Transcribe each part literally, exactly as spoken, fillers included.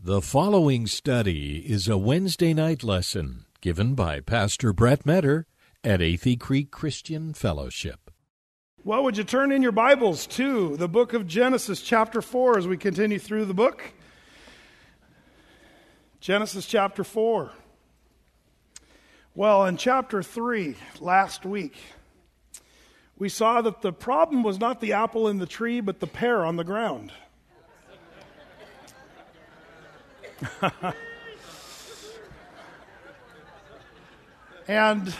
The following study is a Wednesday night lesson given by Pastor Brett Metter at Athey Creek Christian Fellowship. Well, would you turn in your Bibles to the book of Genesis, chapter four, as we continue through the book? Genesis chapter four. Well, in chapter three, last week, we saw that the problem was not the apple in the tree, but the pear on the ground. And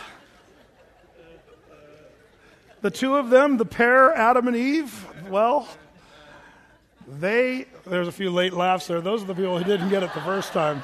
the two of them, the pair, Adam and Eve, well, they, there's a few late laughs there. Those are the people who didn't get it the first time.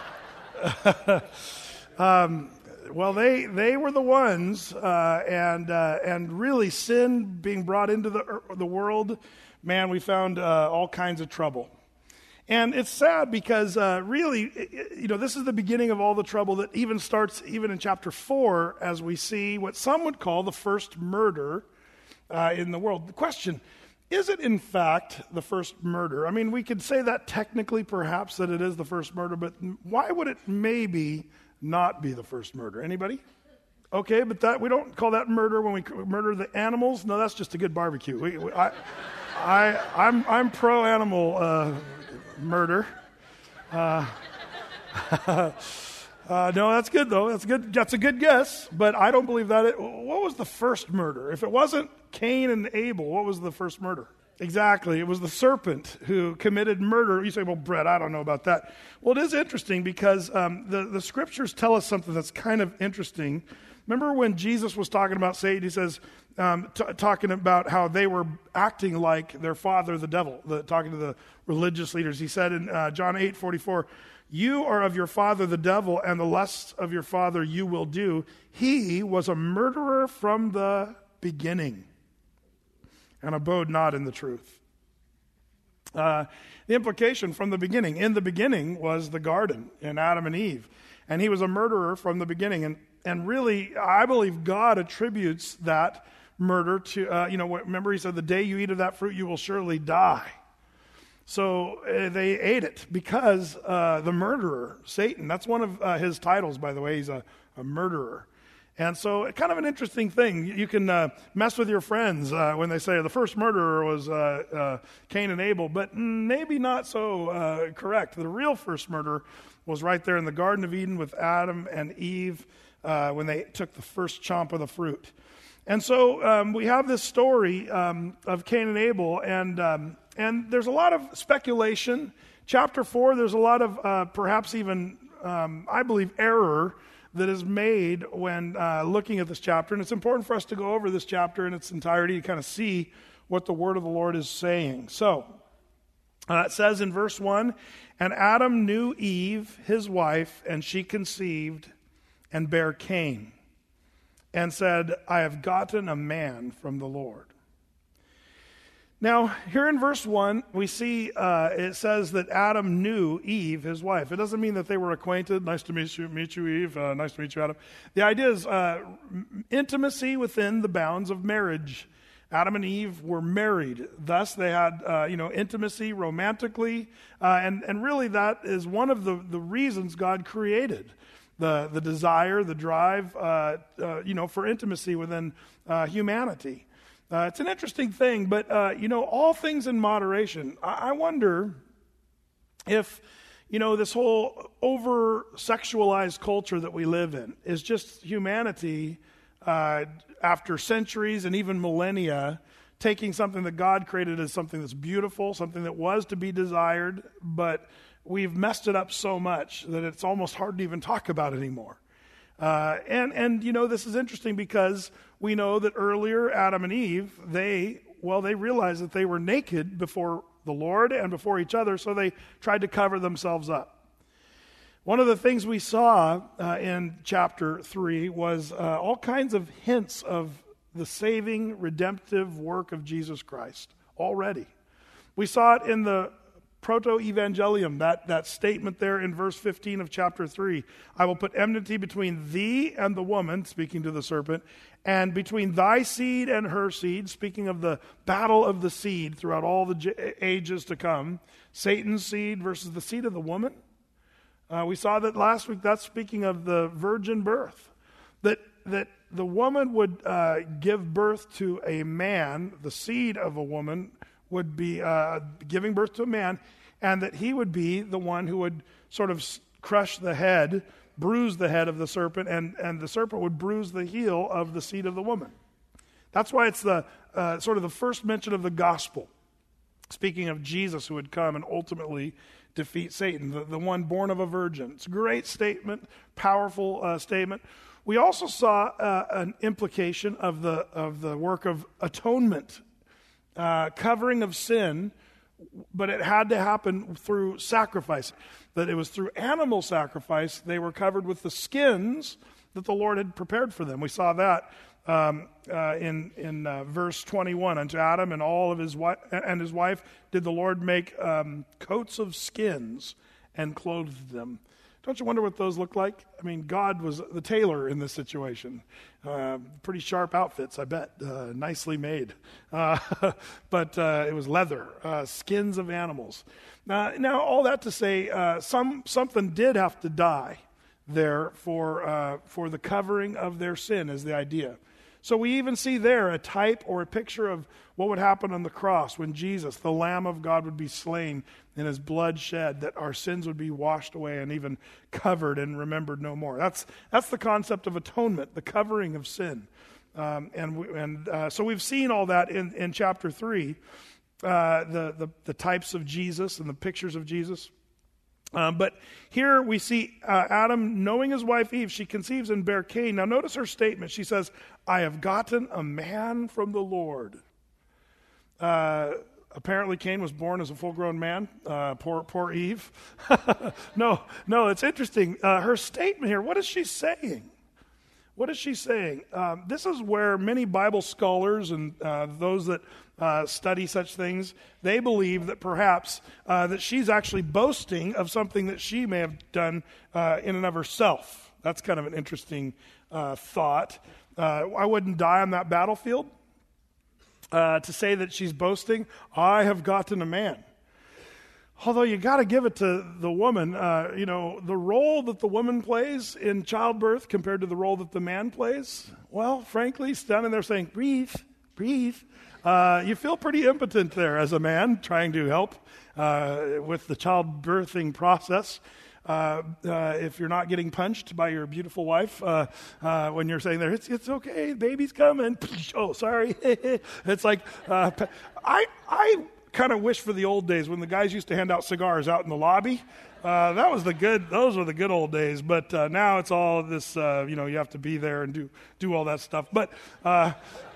um, well, they they were the ones, uh, and uh, and really sin being brought into the the world, man, we found uh, all kinds of trouble. And it's sad because uh, really, you know, this is the beginning of all the trouble that even starts even in chapter four as we see what some would call the first murder uh, in the world. The question, is it in fact the first murder? I mean, we could say that technically perhaps that it is the first murder, but why would it maybe not be the first murder? Anybody? Okay, but that we don't call that murder when we murder the animals. No, that's just a good barbecue. We, we, I, I, I'm, I'm pro-animal uh murder. Uh, uh, no, that's good though. That's good. That's a good guess, but I don't believe that. It, what was the first murder? If it wasn't Cain and Abel, what was the first murder? Exactly. It was the serpent who committed murder. You say, well, Brett, I don't know about that. Well, it is interesting because um, the, the scriptures tell us something that's kind of interesting. Remember when Jesus was talking about Satan, he says, um, t- talking about how they were acting like their father, the devil, the, talking to the religious leaders. He said in uh, John eight forty-four, you are of your father, the devil, and the lusts of your father you will do. He was a murderer from the beginning and abode not in the truth. Uh, the implication from the beginning, in the beginning was the garden in Adam and Eve. And he was a murderer from the beginning. And and really, I believe God attributes that murder to, uh, you know, remember he said, the day you eat of that fruit, you will surely die. So uh, they ate it because uh, the murderer, Satan, that's one of uh, his titles, by the way, he's a, a murderer. And so kind of an interesting thing. You can uh, mess with your friends uh, when they say the first murderer was uh, uh, Cain and Abel, but maybe not so uh, correct. The real first murder was right there in the Garden of Eden with Adam and Eve uh, when they took the first chomp of the fruit. And so um, we have this story um, of Cain and Abel, and um, and there's a lot of speculation. Chapter four, there's a lot of uh, perhaps even, um, I believe, error that is made when uh, looking at this chapter. And it's important for us to go over this chapter in its entirety to kind of see what the word of the Lord is saying. So, uh, it says in verse one, and Adam knew Eve, his wife, and she conceived and bare Cain, and said, I have gotten a man from the Lord. Now, here in verse one, we see uh, it says that Adam knew Eve, his wife. It doesn't mean that they were acquainted. Nice to meet you, meet you Eve. Uh, nice to meet you, Adam. The idea is uh, intimacy within the bounds of marriage. Adam and Eve were married. Thus, they had uh, you know, intimacy romantically. Uh, and, and really, that is one of the, the reasons God created the, the desire, the drive, uh, uh, you know, for intimacy within uh, humanity. Uh, it's an interesting thing, but, uh, you know, all things in moderation. I, I wonder if, you know, this whole over-sexualized culture that we live in is just humanity, uh, after centuries and even millennia, taking something that God created as something that's beautiful, something that was to be desired, but we've messed it up so much that it's almost hard to even talk about it anymore. Uh, and, and, you know, this is interesting because we know that earlier Adam and Eve, they, well, they realized that they were naked before the Lord and before each other, so they tried to cover themselves up. One of the things we saw uh, in chapter three was uh, all kinds of hints of the saving, redemptive work of Jesus Christ already. We saw it in the proto-evangelium, that, that statement there in verse fifteen of chapter three. I will put enmity between thee and the woman, speaking to the serpent, and between thy seed and her seed, speaking of the battle of the seed throughout all the j- ages to come. Satan's seed versus the seed of the woman. Uh, we saw that last week. That's speaking of the virgin birth. That that the woman would uh, give birth to a man, the seed of a woman would be uh, giving birth to a man, and that he would be the one who would sort of crush the head, bruise the head of the serpent, and, and the serpent would bruise the heel of the seed of the woman. That's why it's the uh, sort of the first mention of the gospel, speaking of Jesus who would come and ultimately defeat Satan, the, the one born of a virgin. It's a great statement, powerful uh, statement. We also saw uh, an implication of the of the work of atonement, uh, covering of sin, but it had to happen through sacrifice. That it was through animal sacrifice. They were covered with the skins that the Lord had prepared for them. We saw that um, uh, in in uh, verse twenty-one. Unto Adam and all of his wi- and his wife did the Lord make um, coats of skins and clothed them. Don't you wonder what those look like? I mean, God was the tailor in this situation. Uh, pretty sharp outfits, I bet. Uh, nicely made. Uh, but uh, it was leather, uh, skins of animals. Uh, now, all that to say, uh, some something did have to die there for uh, for the covering of their sin is the idea. So we even see there a type or a picture of what would happen on the cross when Jesus, the Lamb of God, would be slain and his blood shed, that our sins would be washed away and even covered and remembered no more. That's that's the concept of atonement, the covering of sin. Um, and we, and uh, so we've seen all that in, in chapter three, uh, the, the, the types of Jesus and the pictures of Jesus. Um, but here we see uh, Adam, knowing his wife Eve, she conceives and bear Cain. Now notice her statement. She says, I have gotten a man from the Lord. Uh, apparently Cain was born as a full-grown man. Uh, poor, poor Eve. no, no, it's interesting. Uh, her statement here, what is she saying? What is she saying? Um, this is where many Bible scholars and uh, those that uh, study such things, they believe that perhaps uh, that she's actually boasting of something that she may have done uh, in and of herself. That's kind of an interesting uh, thought. Uh, I wouldn't die on that battlefield uh, to say that she's boasting, I have gotten a man. Although you got to give it to the woman, uh, you know, the role that the woman plays in childbirth compared to the role that the man plays, well, frankly, standing there saying, breathe, breathe, uh, you feel pretty impotent there as a man trying to help uh, with the childbirthing process. Uh, uh, if you're not getting punched by your beautiful wife uh, uh, when you're saying there, it's it's okay, baby's coming. Oh, sorry. It's like, uh, I I... kind of wish for the old days when the guys used to hand out cigars out in the lobby. Uh, that was the good, those were the good old days. But uh, now it's all this, uh, you know, you have to be there and do do all that stuff. But, uh,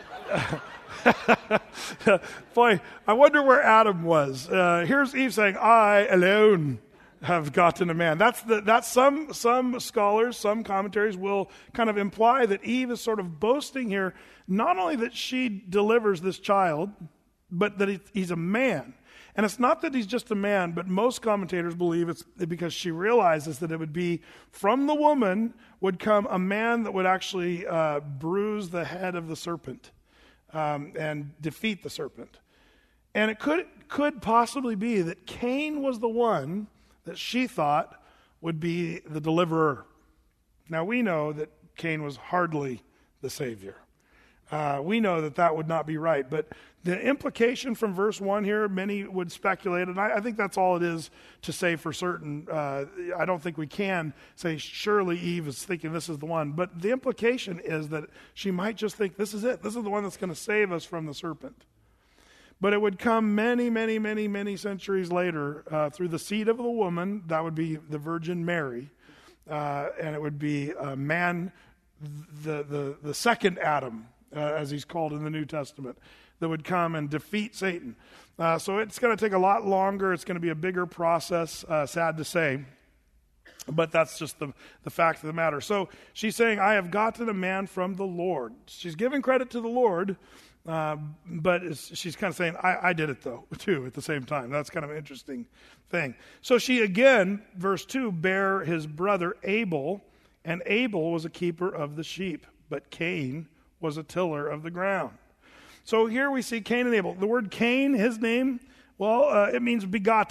boy, I wonder where Adam was. Uh, here's Eve saying, I alone have gotten a man. That's the, that's some, some scholars, some commentaries will kind of imply that Eve is sort of boasting here, not only that she delivers this child, but that he's a man. And it's not that he's just a man, but most commentators believe it's because she realizes that it would be from the woman would come a man that would actually uh, bruise the head of the serpent um, and defeat the serpent. And it could could possibly be that Cain was the one that she thought would be the deliverer. Now we know that Cain was hardly the Savior. Uh, we know that that would not be right. But the implication from verse one here, many would speculate, and I, I think that's all it is to say for certain. Uh, I don't think we can say surely Eve is thinking this is the one. But the implication is that she might just think this is it. This is the one that's going to save us from the serpent. But it would come many, many, many, many centuries later uh, through the seed of the woman. That would be the Virgin Mary. Uh, and it would be a man, the, the, the second Adam, Uh, as he's called in the New Testament, that would come and defeat Satan. Uh, so it's going to take a lot longer. It's going to be a bigger process, uh, sad to say. But that's just the, the fact of the matter. So she's saying, I have gotten a man from the Lord. She's giving credit to the Lord, uh, but she's kind of saying, I, I did it though, too, at the same time. That's kind of an interesting thing. So she again, verse two, bare his brother Abel, and Abel was a keeper of the sheep, but Cain was a tiller of the ground. So here we see Cain and Abel. The word Cain, his name, well, uh, it means begotten.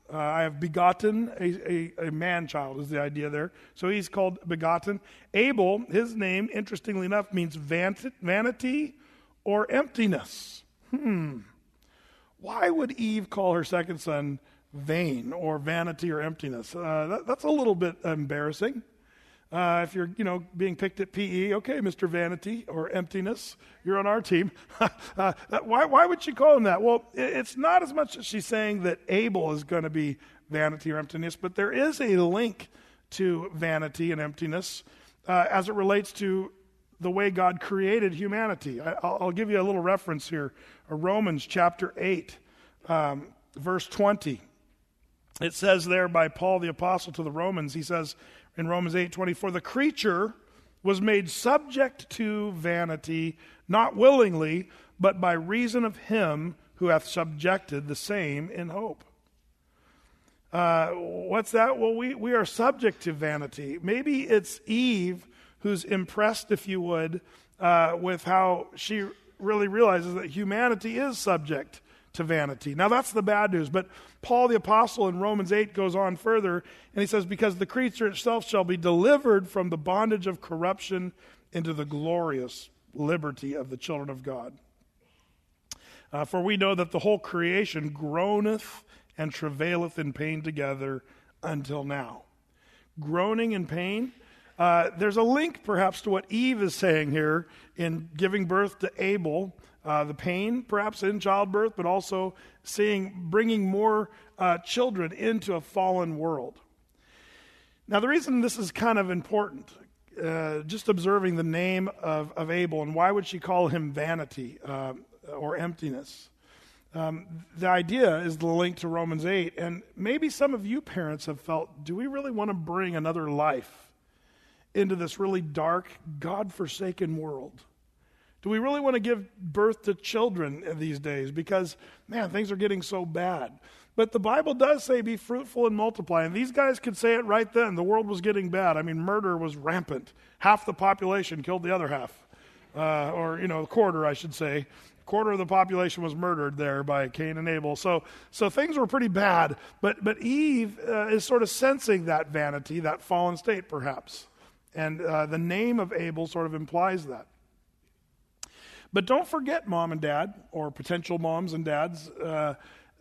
Uh, I have begotten a, a, a man-child is the idea there. So he's called begotten. Abel, his name, interestingly enough, means vanity, vanity or emptiness. Hmm. Why would Eve call her second son vain or vanity or emptiness? Uh, that, that's a little bit embarrassing. Uh, if you're, you know, being picked at P E, okay, Mister Vanity or Emptiness, you're on our team. uh, why, why would she call him that? Well, it's not as much as she's saying that Abel is going to be vanity or emptiness, but there is a link to vanity and emptiness uh, as it relates to the way God created humanity. I, I'll, I'll give you a little reference here. Uh, Romans chapter eight, um, verse twenty. It says there by Paul the apostle to the Romans, he says, in Romans eight twenty-four, the creature was made subject to vanity, not willingly, but by reason of him who hath subjected the same in hope. Uh, what's that? Well, we, we are subject to vanity. Maybe it's Eve who's impressed, if you would, uh, with how she really realizes that humanity is subject to vanity. Now that's the bad news, but Paul the apostle in Romans eight goes on further and he says, because the creature itself shall be delivered from the bondage of corruption into the glorious liberty of the children of God. Uh, for we know that the whole creation groaneth and travaileth in pain together until now. Groaning in pain. Uh, there's a link perhaps to what Eve is saying here in giving birth to Abel. Uh, the pain, perhaps in childbirth, but also seeing, bringing more uh, children into a fallen world. Now, the reason this is kind of important, uh, just observing the name of, of Abel, and why would she call him vanity uh, or emptiness? Um, the idea is the link to Romans eight, and maybe some of you parents have felt, do we really want to bring another life into this really dark, God-forsaken world? Do we really want to give birth to children these days? Because, man, things are getting so bad. But the Bible does say, be fruitful and multiply. And these guys could say it right then. The world was getting bad. I mean, murder was rampant. Half the population killed the other half. Uh, or, you know, a quarter, I should say. A quarter of the population was murdered there by Cain and Abel. So so things were pretty bad. But, but Eve uh, is sort of sensing that vanity, that fallen state, perhaps. And uh, the name of Abel sort of implies that. But don't forget, mom and dad, or potential moms and dads, uh,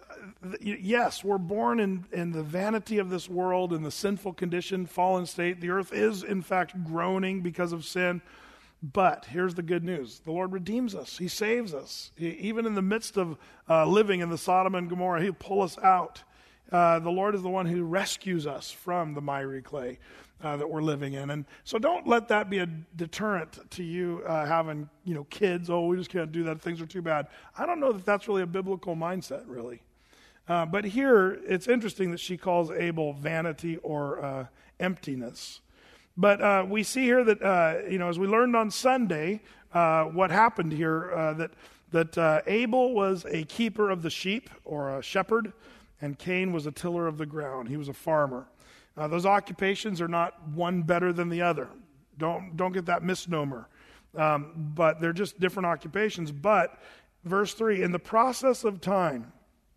yes, we're born in, in the vanity of this world, in the sinful condition, fallen state. The earth is, in fact, groaning because of sin. But here's the good news. The Lord redeems us. He saves us. He, even in the midst of uh, living in the Sodom and Gomorrah, He'll pull us out. Uh, the Lord is the one who rescues us from the miry clay uh, that we're living in. And so don't let that be a deterrent to you uh, having, you know, kids. Oh, we just can't do that. Things are too bad. I don't know that that's really a biblical mindset, really. Uh, but here, it's interesting that she calls Abel vanity or uh, emptiness. But uh, we see here that, uh, you know, as we learned on Sunday, uh, what happened here, uh, that, that uh, Abel was a keeper of the sheep or a shepherd, and Cain was a tiller of the ground. He was a farmer. Uh, those occupations are not one better than the other. Don't don't get that misnomer. Um, but they're just different occupations. But, verse three, in the process of time,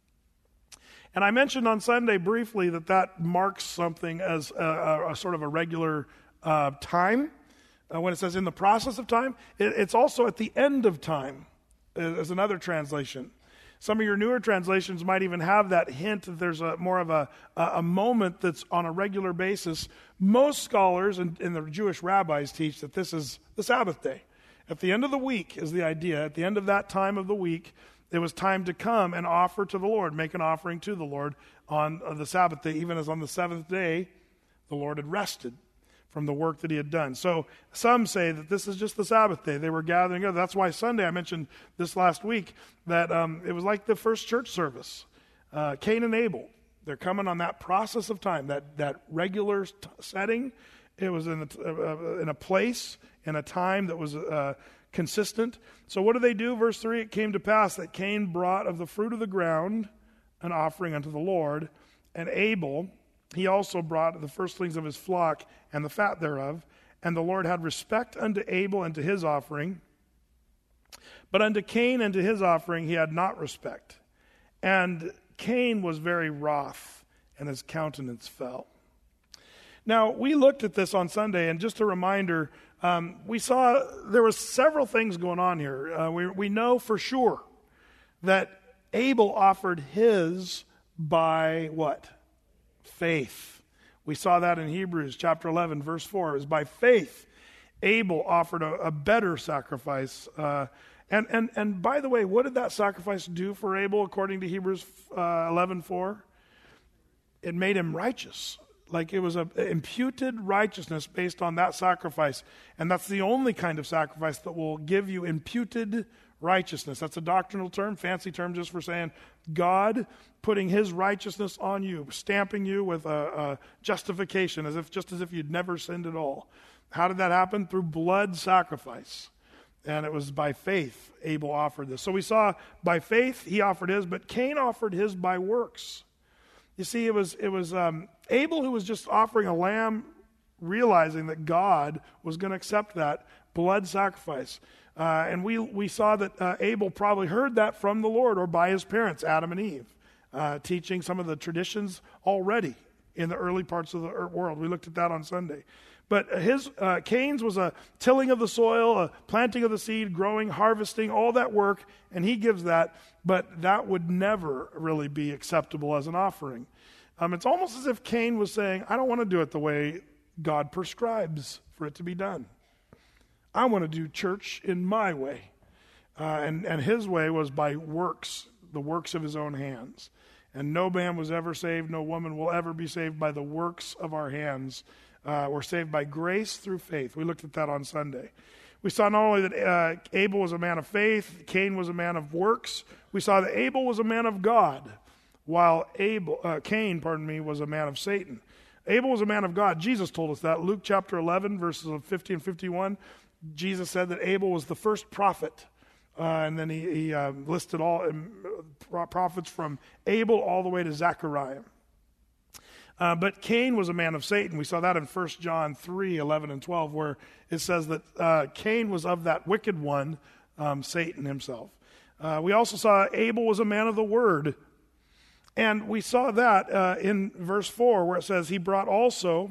and I mentioned on Sunday briefly that that marks something as a, a, a sort of a regular uh, time. Uh, when it says in the process of time, it, it's also at the end of time, as another translation. Some of your newer translations might even have that hint that there's a more of a, a moment that's on a regular basis. Most scholars and, and the Jewish rabbis teach that this is the Sabbath day. At the end of the week is the idea. At the end of that time of the week, it was time to come and offer to the Lord, make an offering to the Lord on the Sabbath day, even as on the seventh day the Lord had rested from the work that he had done. So some say that this is just the Sabbath day. They were gathering together. That's why Sunday, I mentioned this last week, that um, it was like the first church service. Uh, Cain and Abel, they're coming on that process of time, that, that regular t- setting. It was in a, uh, in a place, in a time that was uh, consistent. So what do they do? Verse three, it came to pass that Cain brought of the fruit of the ground an offering unto the Lord, and Abel, he also brought the firstlings of his flock and the fat thereof. And the Lord had respect unto Abel and to his offering. But unto Cain and to his offering he had not respect. And Cain was very wroth, and his countenance fell. Now, we looked at this on Sunday, and just a reminder, um, we saw there was several things going on here. Uh, we, we know for sure that Abel offered his by what? Faith. We saw that in Hebrews chapter eleven, verse four. It was by faith Abel offered a, a better sacrifice. Uh, and, and, and by the way, what did that sacrifice do for Abel according to Hebrews uh, eleven four? It made him righteous. Like it was a imputed righteousness based on that sacrifice. And that's the only kind of sacrifice that will give you imputed righteousness. That's a doctrinal term, fancy term just for saying God putting his righteousness on you, stamping you with a, a justification, as if just as if you'd never sinned at all. How did that happen? Through blood sacrifice. And it was by faith Abel offered this. So we saw by faith he offered his, but Cain offered his by works. You see, it was it was um, Abel who was just offering a lamb, realizing that God was going to accept that blood sacrifice. Uh, and we we saw that uh, Abel probably heard that from the Lord or by his parents, Adam and Eve, uh, teaching some of the traditions already in the early parts of the world. We looked at that on Sunday. But his uh, Cain's was a tilling of the soil, a planting of the seed, growing, harvesting, all that work, and he gives that. But that would never really be acceptable as an offering. Um, it's almost as if Cain was saying, I don't want to do it the way God prescribes for it to be done. I want to do church in my way. Uh, and, and his way was by works, the works of his own hands. And no man was ever saved, no woman will ever be saved by the works of our hands. Uh, we're saved by grace through faith. We looked at that on Sunday. We saw not only that uh, Abel was a man of faith, Cain was a man of works. We saw that Abel was a man of God, while Abel, uh, Cain, pardon me, was a man of Satan. Abel was a man of God. Jesus told us that. Luke chapter eleven, verses fifty and fifty-one, Jesus said that Abel was the first prophet. Uh, and then he, he uh, listed all um, prophets from Abel all the way to Zechariah. Uh, but Cain was a man of Satan. We saw that in First John three, eleven and twelve, where it says that uh, Cain was of that wicked one, um, Satan himself. Uh, we also saw Abel was a man of the word. And we saw that uh, in verse four, where it says, he brought also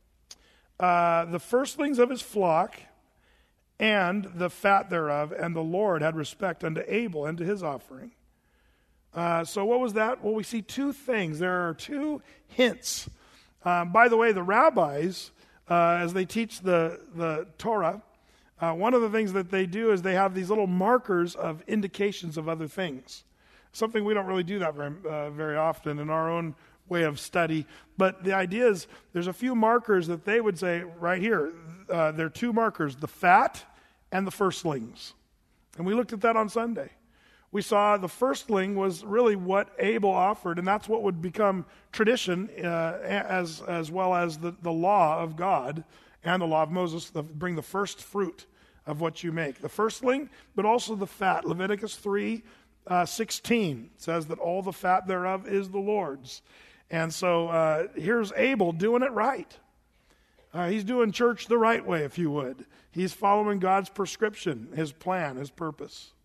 uh, the firstlings of his flock and the fat thereof, and the Lord had respect unto Abel and to his offering. Uh, so what was that? Well, we see two things. There are two hints. Um, by the way, the rabbis, uh, as they teach the, the Torah, uh, one of the things that they do is they have these little markers of indications of other things. Something we don't really do that very, uh, very often in our own way of study. But the idea is there's a few markers that they would say right here. Uh, there are two markers, the fat and the firstlings. And we looked at that on Sunday. We saw the firstling was really what Abel offered, and that's what would become tradition uh, as as well as the, the law of God and the law of Moses, the, bring the first fruit of what you make. The firstling, but also the fat. Leviticus three sixteen says that all the fat thereof is the Lord's. And so uh, here's Abel doing it right. Uh, he's doing church the right way, if you would. He's following God's prescription, his plan, his purpose.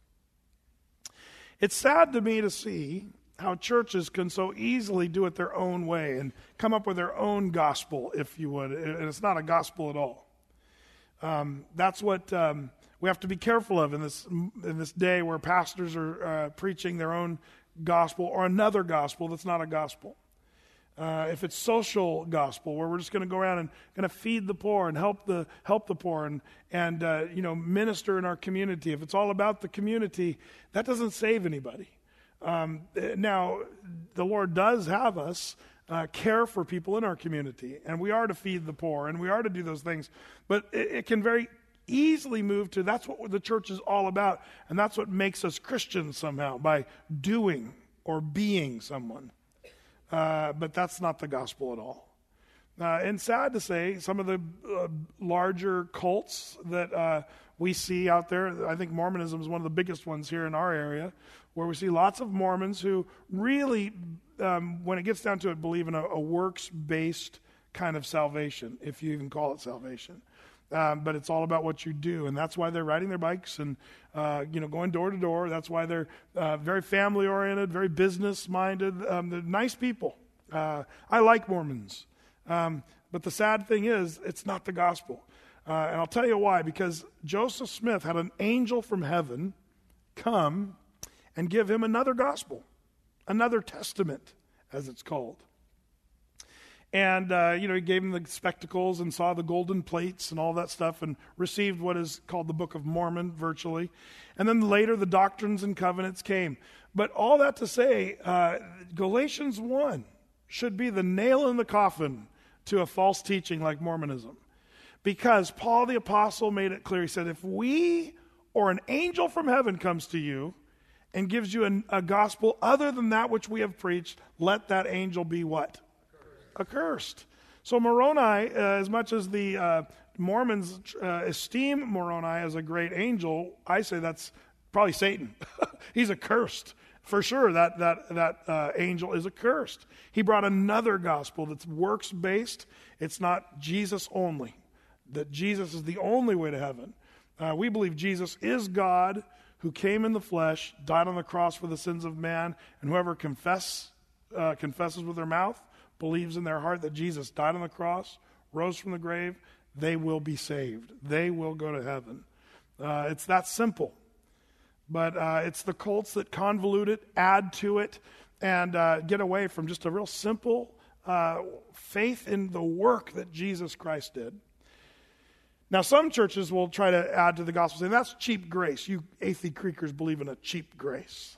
It's sad to me to see how churches can so easily do it their own way and come up with their own gospel, if you would. And it's not a gospel at all. Um, that's what um, we have to be careful of in this in this day where pastors are uh, preaching their own gospel or another gospel that's not a gospel. Uh, if it's social gospel, where we're just going to go around and going to feed the poor and help the help the poor and and uh, you know minister in our community. If it's all about the community, that doesn't save anybody. Um, now, the Lord does have us uh, care for people in our community, and we are to feed the poor, and we are to do those things. But it, it can very easily move to that's what the church is all about, and that's what makes us Christians somehow, by doing or being someone. Uh, but that's not the gospel at all. Uh, and sad to say, some of the uh, larger cults that uh, we see out there, I think Mormonism is one of the biggest ones here in our area, where we see lots of Mormons who really, um, when it gets down to it, believe in a, a works-based kind of salvation, if you even call it salvation. Um, but it's all about what you do, and that's why they're riding their bikes and uh, you know going door to door. That's why they're uh, very family oriented, very business minded. Um, they're nice people, Uh, I like Mormons. Um, but the sad thing is, it's not the gospel. Uh, and I'll tell you why. Because Joseph Smith had an angel from heaven come and give him another gospel, another testament, as it's called. And, uh, you know, he gave him the spectacles and saw the golden plates and all that stuff and received what is called the Book of Mormon, virtually. And then later the Doctrines and Covenants came. But all that to say, uh, Galatians one should be the nail in the coffin to a false teaching like Mormonism. Because Paul the Apostle made it clear. He said, if we or an angel from heaven comes to you and gives you an, a gospel other than that which we have preached, let that angel be what? Accursed. So Moroni, uh, as much as the uh, Mormons uh, esteem Moroni as a great angel, I say that's probably Satan. He's accursed. For sure, that that that uh, angel is accursed. He brought another gospel that's works-based. It's not Jesus only. That Jesus is the only way to heaven. Uh, we believe Jesus is God who came in the flesh, died on the cross for the sins of man, and whoever confess, uh, confesses with their mouth, believes in their heart that Jesus died on the cross, rose from the grave, they will be saved. They will go to heaven. Uh, it's that simple. But uh, it's the cults that convolute it, add to it, and uh, get away from just a real simple uh, faith in the work that Jesus Christ did. Now, some churches will try to add to the gospel, saying that's cheap grace. You Athey Creekers believe in a cheap grace,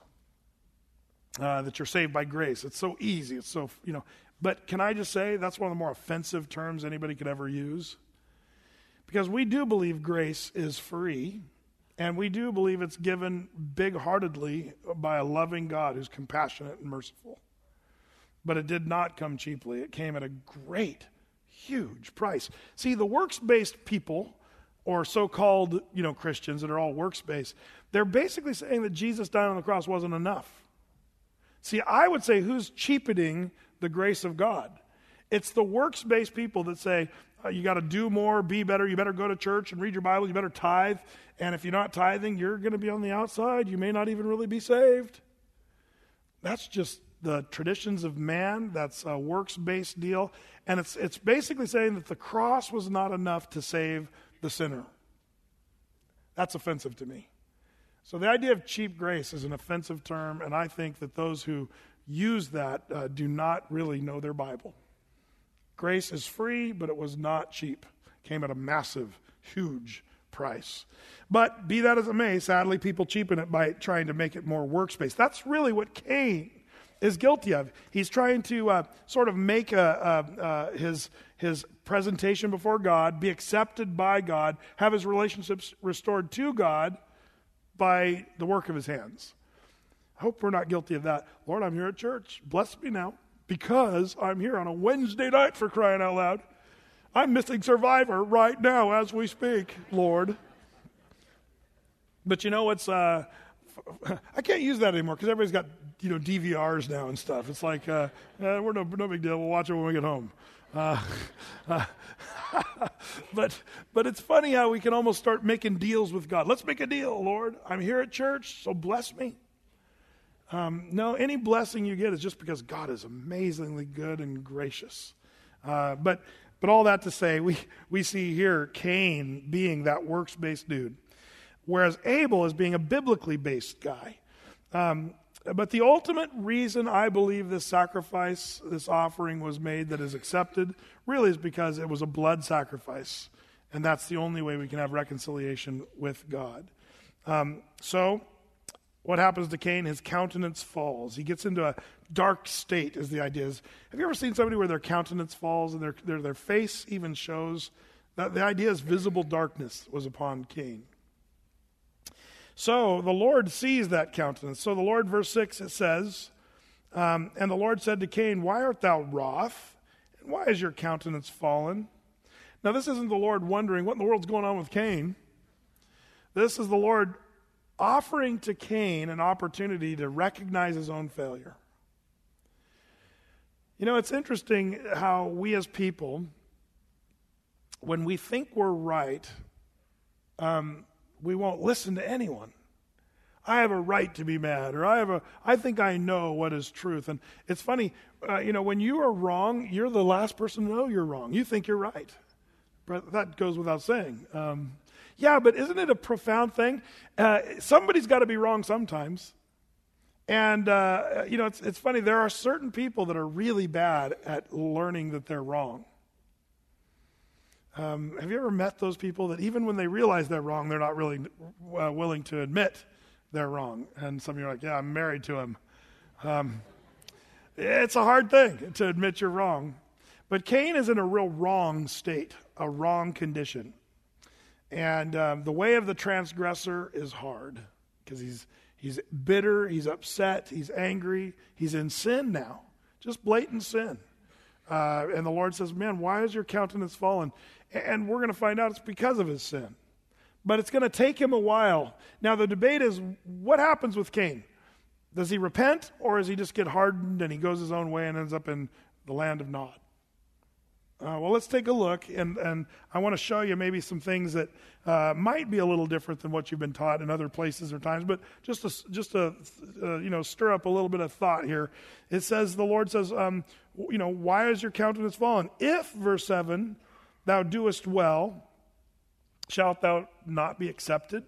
uh, that you're saved by grace. It's so easy. It's so, you know. But can I just say that's one of the more offensive terms anybody could ever use? Because we do believe grace is free, and we do believe it's given big-heartedly by a loving God who's compassionate and merciful. But it did not come cheaply. It came at a great, huge price. See, the works-based people, or so-called, you know, Christians that are all works-based, they're basically saying that Jesus dying on the cross wasn't enough. See, I would say who's cheapening the grace of God? It's the works-based people that say, uh, you got to do more, be better, you better go to church and read your Bible, you better tithe, and if you're not tithing, you're going to be on the outside. You may not even really be saved. That's just the traditions of man. That's a works-based deal. And it's it's basically saying that the cross was not enough to save the sinner. That's offensive to me. So the idea of cheap grace is an offensive term, and I think that those who use that uh, do not really know their Bible. Grace is free, but it was not cheap. It came at a massive, huge price. But be that as it may, sadly, people cheapen it by trying to make it more works-based. That's really what Cain is guilty of. He's trying to uh, sort of make a, a, uh, his, his presentation before God, be accepted by God, have his relationships restored to God by the work of his hands. I hope we're not guilty of that. Lord, I'm here at church. Bless me now, because I'm here on a Wednesday night, for crying out loud. I'm missing Survivor right now as we speak, Lord. But you know what's, uh, I can't use that anymore because everybody's got, you know, D V Rs now and stuff. It's like, uh, uh, we're no, no big deal. We'll watch it when we get home. Uh, uh, but but it's funny how we can almost start making deals with God. Let's make a deal, Lord. I'm here at church, so bless me. Um, no, any blessing you get is just because God is amazingly good and gracious. Uh, but but all that to say, we, we see here Cain being that works-based dude, whereas Abel is being a biblically based guy. Um, but the ultimate reason I believe this sacrifice, this offering was made that is accepted, really is because it was a blood sacrifice. And that's the only way we can have reconciliation with God. Um, so what happens to Cain? His countenance falls. He gets into a dark state, is the idea. Is, have you ever seen somebody where their countenance falls and their, their, their face even shows? That the idea is visible darkness was upon Cain. So the Lord sees that countenance. So the Lord, verse six, it says, um, and the Lord said to Cain, why art thou wroth? And why is your countenance fallen? Now this isn't the Lord wondering what in the world's going on with Cain. This is the Lord offering to Cain an opportunity to recognize his own failure. You know, it's interesting how we as people, when we think we're right, um, we won't listen to anyone. I have a right to be mad, or I have a, I think I know what is truth. And it's funny, uh, you know, when you are wrong, you're the last person to know you're wrong. You think you're right. But that goes without saying. Um, yeah, but isn't it a profound thing? Uh, somebody's got to be wrong sometimes. And, uh, you know, it's, it's funny, there are certain people that are really bad at learning that they're wrong. Um, have you ever met those people that even when they realize they're wrong, they're not really uh, willing to admit they're wrong? And some of you are like, yeah, I'm married to him. Um, it's a hard thing to admit you're wrong. But Cain is in a real wrong state, a wrong condition. And um, the way of the transgressor is hard because he's he's bitter, he's upset, he's angry, he's in sin now, just blatant sin. Uh, and the Lord says, man, why is your countenance fallen? And we're going to find out it's because of his sin. But it's going to take him a while. Now, the debate is, what happens with Cain? Does he repent, or does he just get hardened and he goes his own way and ends up in the land of Nod? Uh, well, let's take a look, and, and I want to show you maybe some things that uh, might be a little different than what you've been taught in other places or times, but just to, just to uh, you know, stir up a little bit of thought here. It says, the Lord says, um, you know, why is your countenance fallen? If, verse seven, thou doest well, shalt thou not be accepted?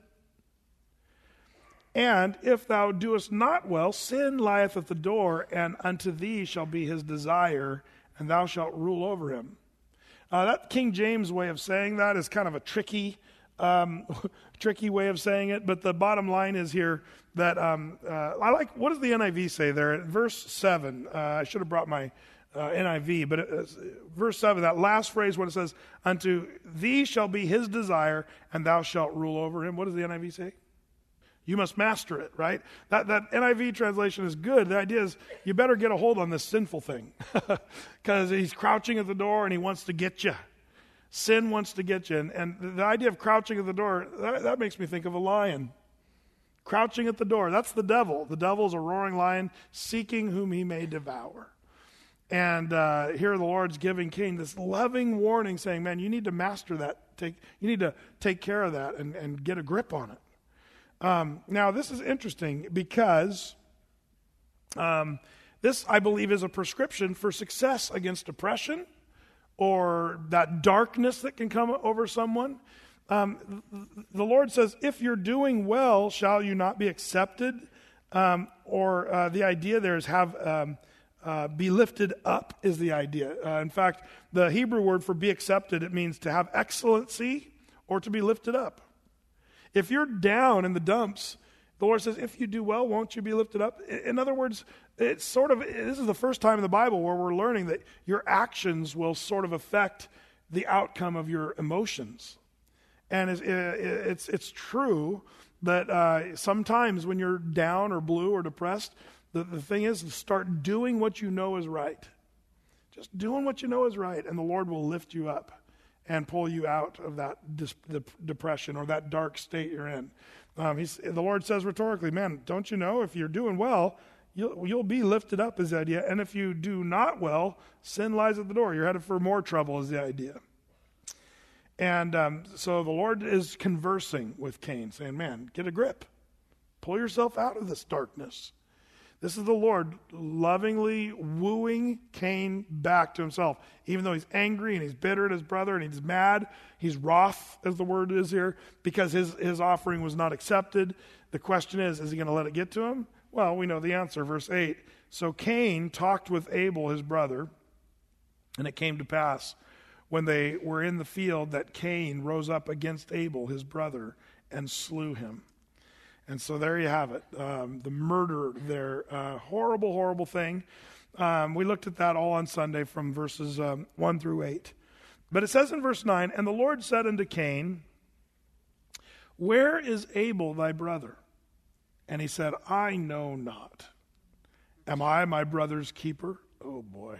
And if thou doest not well, sin lieth at the door, and unto thee shall be his desire, and thou shalt rule over him. Uh, that King James way of saying that is kind of a tricky, um, tricky way of saying it. But the bottom line is here that um, uh, I like. What does the N I V say there? Verse seven. Uh, I should have brought my uh, N I V, but it, uh, verse seven. That last phrase when it says, "Unto thee shall be his desire, and thou shalt rule over him." What does the N I V say? You must master it, right? That that N I V translation is good. The idea is you better get a hold on this sinful thing because he's crouching at the door and he wants to get you. Sin wants to get you. And, and the idea of crouching at the door, that, that makes me think of a lion. Crouching at the door, that's the devil. The devil is a roaring lion seeking whom he may devour. And uh, here the Lord's giving Cain this loving warning saying, man, you need to master that. Take, you need to take care of that and, and get a grip on it. Um, now, this is interesting because um, this, I believe, is a prescription for success against depression or that darkness that can come over someone. Um, the Lord says, if you're doing well, shall you not be accepted? Um, or uh, the idea there is have um, uh, be lifted up is the idea. Uh, in fact, the Hebrew word for be accepted, it means to have excellency or to be lifted up. If you're down in the dumps, the Lord says, if you do well, won't you be lifted up? In other words, it's sort of, this is the first time in the Bible where we're learning that your actions will sort of affect the outcome of your emotions. And it's, it's, it's true that uh, sometimes when you're down or blue or depressed, the, the thing is to start doing what you know is right. Just doing what you know is right, and the Lord will lift you up and pull you out of that dis- the depression or that dark state you're in. Um, he's, the Lord says rhetorically, man, don't you know if you're doing well, you'll, you'll be lifted up is the idea. And if you do not well, sin lies at the door. You're headed for more trouble is the idea. And um, so the Lord is conversing with Cain, saying, man, get a grip. Pull yourself out of this darkness. This is the Lord lovingly wooing Cain back to himself. Even though he's angry and he's bitter at his brother and he's mad, he's wroth, as the word is here, because his, his offering was not accepted. The question is, is he going to let it get to him? Well, we know the answer, verse eight. So Cain talked with Abel, his brother, and it came to pass when they were in the field that Cain rose up against Abel, his brother, and slew him. And so there you have it, um, the murder there, uh, horrible, horrible thing. Um, we looked at that all on Sunday from verses um, one through eight. But it says in verse nine, and the Lord said unto Cain, where is Abel thy brother? And he said, I know not. Am I my brother's keeper? Oh boy.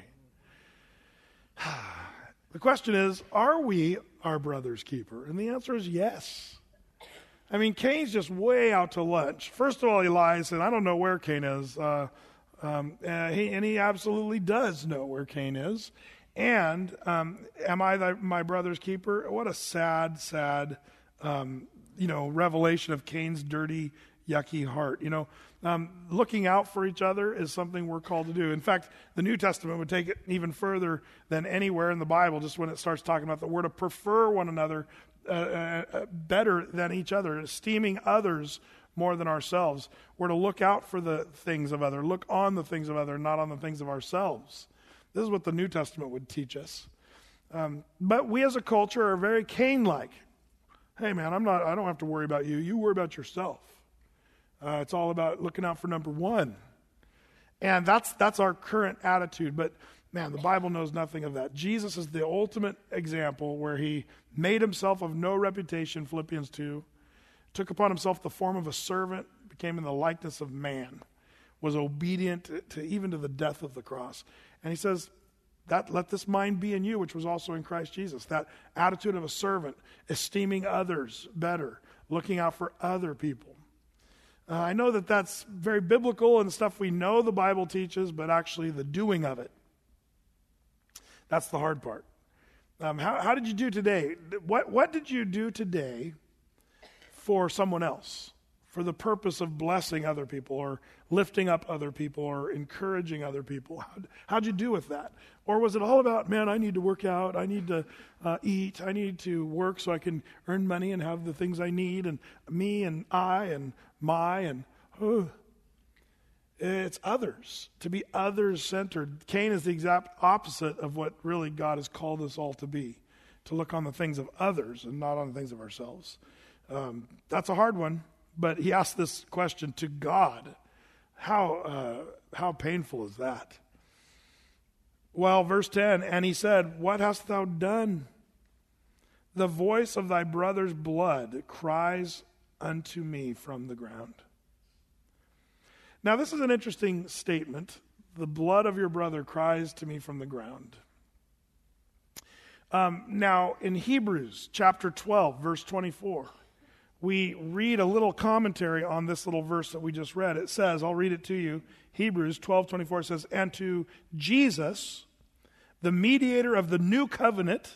The question is, are we our brother's keeper? And the answer is yes. I mean, Cain's just way out to lunch. First of all, he lies, and I don't know where Cain is. Uh, um, uh, he, and he absolutely does know where Cain is. And um, am I thy, my brother's keeper? What a sad, sad, um, you know, revelation of Cain's dirty yucky heart. You know, um, looking out for each other is something we're called to do. In fact, the New Testament would take it even further than anywhere in the Bible, just when it starts talking about that we're to prefer one another uh, uh, better than each other, esteeming others more than ourselves. We're to look out for the things of other, look on the things of other, not on the things of ourselves. This is what the New Testament would teach us. Um, but we as a culture are very Cain-like. Hey man, I'm not, I don't have to worry about you. You worry about yourself. Uh, it's all about looking out for number one. And that's that's our current attitude. But man, the Bible knows nothing of that. Jesus is the ultimate example where he made himself of no reputation, Philippians two, took upon himself the form of a servant, became in the likeness of man, was obedient to, to even to the death of the cross. And he says, that let this mind be in you, which was also in Christ Jesus. That attitude of a servant, esteeming others better, looking out for other people. Uh, I know that that's very biblical and stuff we know the Bible teaches, but actually the doing of it, that's the hard part. Um, how, how did you do today? What, what did you do today for someone else, for the purpose of blessing other people or lifting up other people or encouraging other people? How'd, how'd you do with that? Or was it all about, man, I need to work out, I need to uh, eat, I need to work so I can earn money and have the things I need, and me and I and my and oh. It's others, to be others-centered. Cain is the exact opposite of what really God has called us all to be, to look on the things of others and not on the things of ourselves. Um, that's a hard one, but he asked this question to God. How uh, how painful is that? Well, verse ten, and he said, what hast thou done? The voice of thy brother's blood cries unto me from the ground. Now, this is an interesting statement. The blood of your brother cries to me from the ground. Um, now, in Hebrews chapter twelve, verse twenty-four, we read a little commentary on this little verse that we just read. It says, I'll read it to you. Hebrews twelve twenty-four says, and to Jesus, the mediator of the new covenant,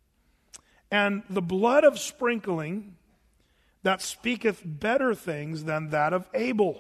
and the blood of sprinkling that speaketh better things than that of Abel.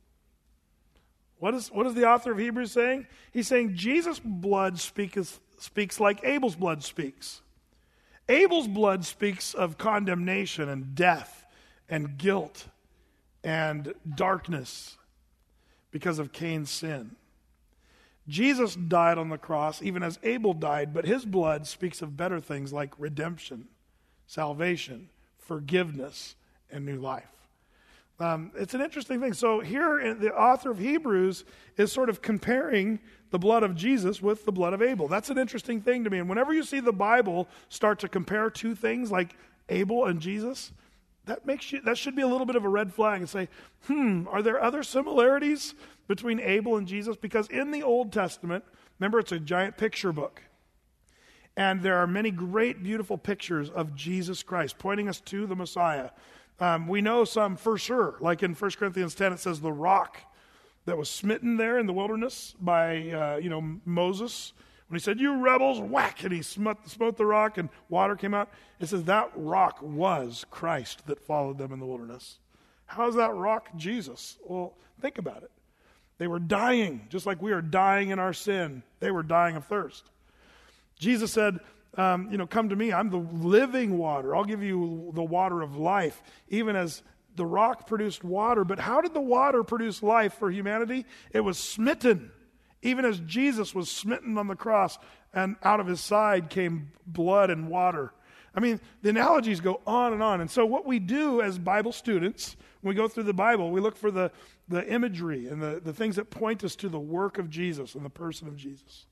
What is, what is the author of Hebrews saying? He's saying Jesus' blood speaketh, speaks like Abel's blood speaks. Abel's blood speaks of condemnation and death and guilt and darkness because of Cain's sin. Jesus died on the cross even as Abel died, but his blood speaks of better things like redemption, salvation, forgiveness, and new life. Um, it's an interesting thing. So here, the author of Hebrews is sort of comparing the blood of Jesus with the blood of Abel. That's an interesting thing to me. And whenever you see the Bible start to compare two things like Abel and Jesus, that makes you that should be a little bit of a red flag and say, hmm, are there other similarities between Abel and Jesus? Because in the Old Testament, remember, it's a giant picture book. And there are many great, beautiful pictures of Jesus Christ pointing us to the Messiah. Um, we know some for sure, like in First Corinthians ten, it says the rock that was smitten there in the wilderness by, uh, you know, Moses. When he said, you rebels, whack, and he smote, smote the rock and water came out. It says that rock was Christ that followed them in the wilderness. How is that rock Jesus? Well, think about it. They were dying, just like we are dying in our sin. They were dying of thirst. Jesus said, Um, you know, come to me. I'm the living water. I'll give you the water of life, even as the rock produced water. But how did the water produce life for humanity? It was smitten, even as Jesus was smitten on the cross, and out of his side came blood and water. I mean, the analogies go on and on. And so what we do as Bible students, when we go through the Bible, we look for the, the imagery and the, the things that point us to the work of Jesus and the person of Jesus.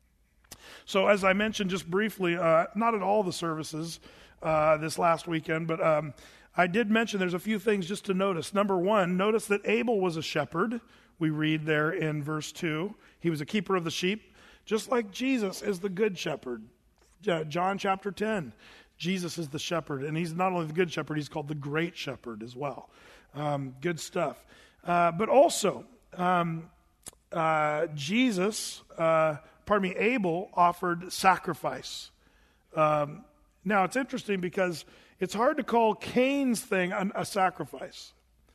So as I mentioned just briefly, uh, not at all the services uh, this last weekend, but um, I did mention there's a few things just to notice. Number one, notice that Abel was a shepherd. We read there in verse two. He was a keeper of the sheep, just like Jesus is the good shepherd. Uh, John chapter ten, Jesus is the shepherd, and he's not only the good shepherd, he's called the great shepherd as well. Um, good stuff. Uh, but also, um, uh, Jesus... Uh, Pardon me, Abel offered sacrifice. Um, now, it's interesting because it's hard to call Cain's thing a, a sacrifice.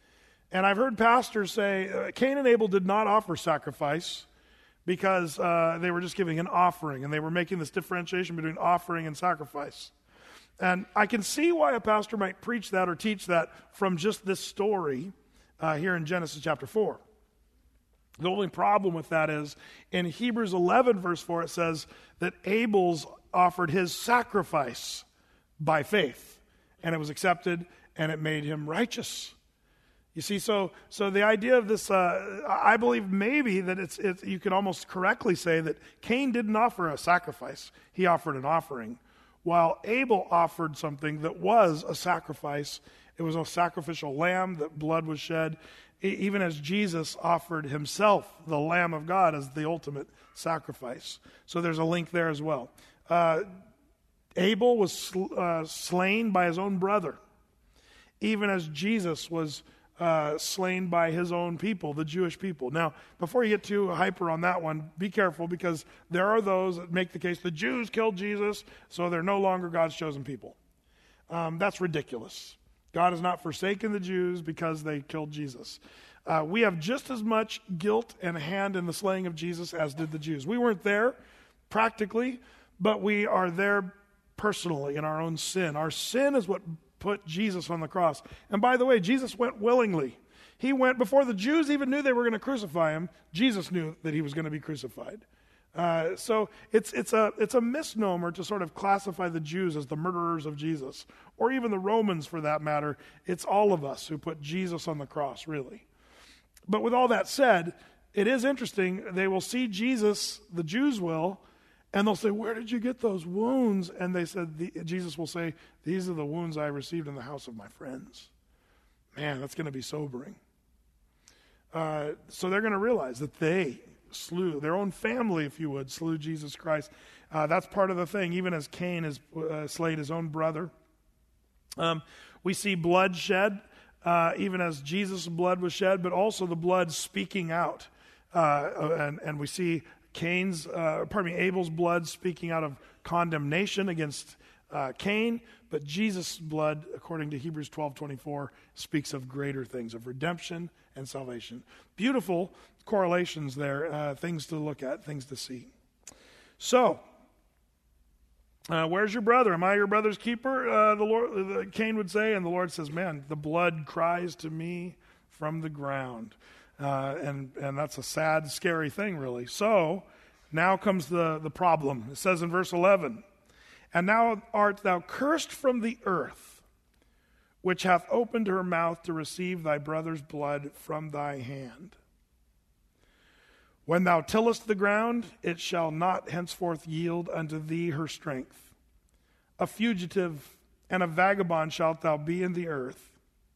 And I've heard pastors say uh, Cain and Abel did not offer sacrifice because uh, they were just giving an offering, and they were making this differentiation between offering and sacrifice. And I can see why a pastor might preach that or teach that from just this story uh, here in Genesis chapter four. The only problem with that is in Hebrews eleven verse four it says that Abel's offered his sacrifice by faith, and it was accepted, and it made him righteous. You see, so so the idea of this, uh, I believe maybe that it's, it's you could almost correctly say that Cain didn't offer a sacrifice. He offered an offering, while Abel offered something that was a sacrifice. It was a sacrificial lamb, that blood was shed, even as Jesus offered himself, the Lamb of God, as the ultimate sacrifice. So there's a link there as well. Uh, Abel was sl- uh, slain by his own brother, even as Jesus was uh, slain by his own people, the Jewish people. Now, before you get too hyper on that one, be careful, because there are those that make the case the Jews killed Jesus, so they're no longer God's chosen people. Um, that's ridiculous. God has not forsaken the Jews because they killed Jesus. Uh, we have just as much guilt and hand in the slaying of Jesus as did the Jews. We weren't there practically, but we are there personally in our own sin. Our sin is what put Jesus on the cross. And by the way, Jesus went willingly. He went before the Jews even knew they were going to crucify him. Jesus knew that he was going to be crucified. Uh, so it's it's a it's a misnomer to sort of classify the Jews as the murderers of Jesus, or even the Romans for that matter. It's all of us who put Jesus on the cross, really. But with all that said, it is interesting. They will see Jesus, the Jews will, and they'll say, "Where did you get those wounds?" And they said, the, Jesus will say, "These are the wounds I received in the house of my friends." Man, that's going to be sobering. Uh, so they're going to realize that they slew, their own family, if you would, slew Jesus Christ. Uh, that's part of the thing, even as Cain has uh, slayed his own brother. Um, we see blood shed, uh, even as Jesus' blood was shed, but also the blood speaking out. Uh, and, and we see Cain's, uh, pardon me, Abel's blood speaking out of condemnation against uh, Cain, but Jesus' blood, according to Hebrews twelve twenty-four, speaks of greater things, of redemption and salvation. Beautiful correlations there, uh, things to look at, things to see. So, uh, where's your brother? Am I your brother's keeper? Uh, the Lord, the, Cain would say, and the Lord says, "Man, the blood cries to me from the ground," uh, and and that's a sad, scary thing, really. So, now comes the the problem. It says in verse eleven, "And now art thou cursed from the earth, which hath opened her mouth to receive thy brother's blood from thy hand. When thou tillest the ground, it shall not henceforth yield unto thee her strength. A fugitive and a vagabond shalt thou be in the earth."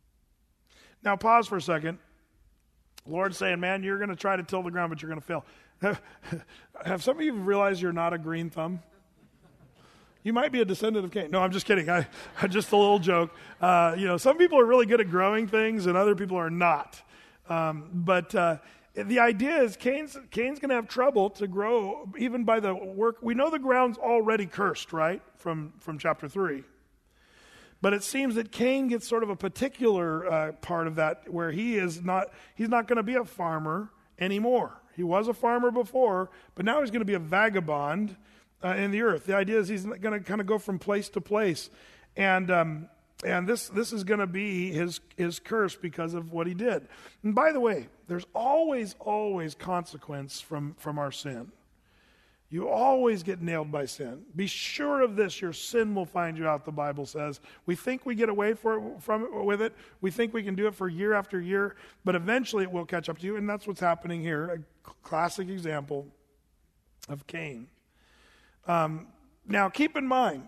Now pause for a second. The Lord's saying, man, you're going to try to till the ground, but you're going to fail. Have, have some of you realized you're not a green thumb? You might be a descendant of Cain. No, I'm just kidding. I, I just a little joke. Uh, you know, some people are really good at growing things, and other people are not. Um, but uh, the idea is Cain's, Cain's going to have trouble to grow, even by the work. We know the ground's already cursed, right, from, from chapter three. But it seems that Cain gets sort of a particular uh, part of that, where he is not, he's not going to be a farmer anymore. He was a farmer before, but now he's going to be a vagabond uh, in the earth. The idea is he's going to kind of go from place to place. And um, and this this is going to be his, his curse because of what he did. And by the way, there's always, always consequence from, from our sin. You always get nailed by sin. Be sure of this, your sin will find you out, the Bible says. We think we get away for, from it, with it. We think we can do it for year after year, but eventually it will catch up to you, and that's what's happening here. A classic example of Cain. Um, now, keep in mind,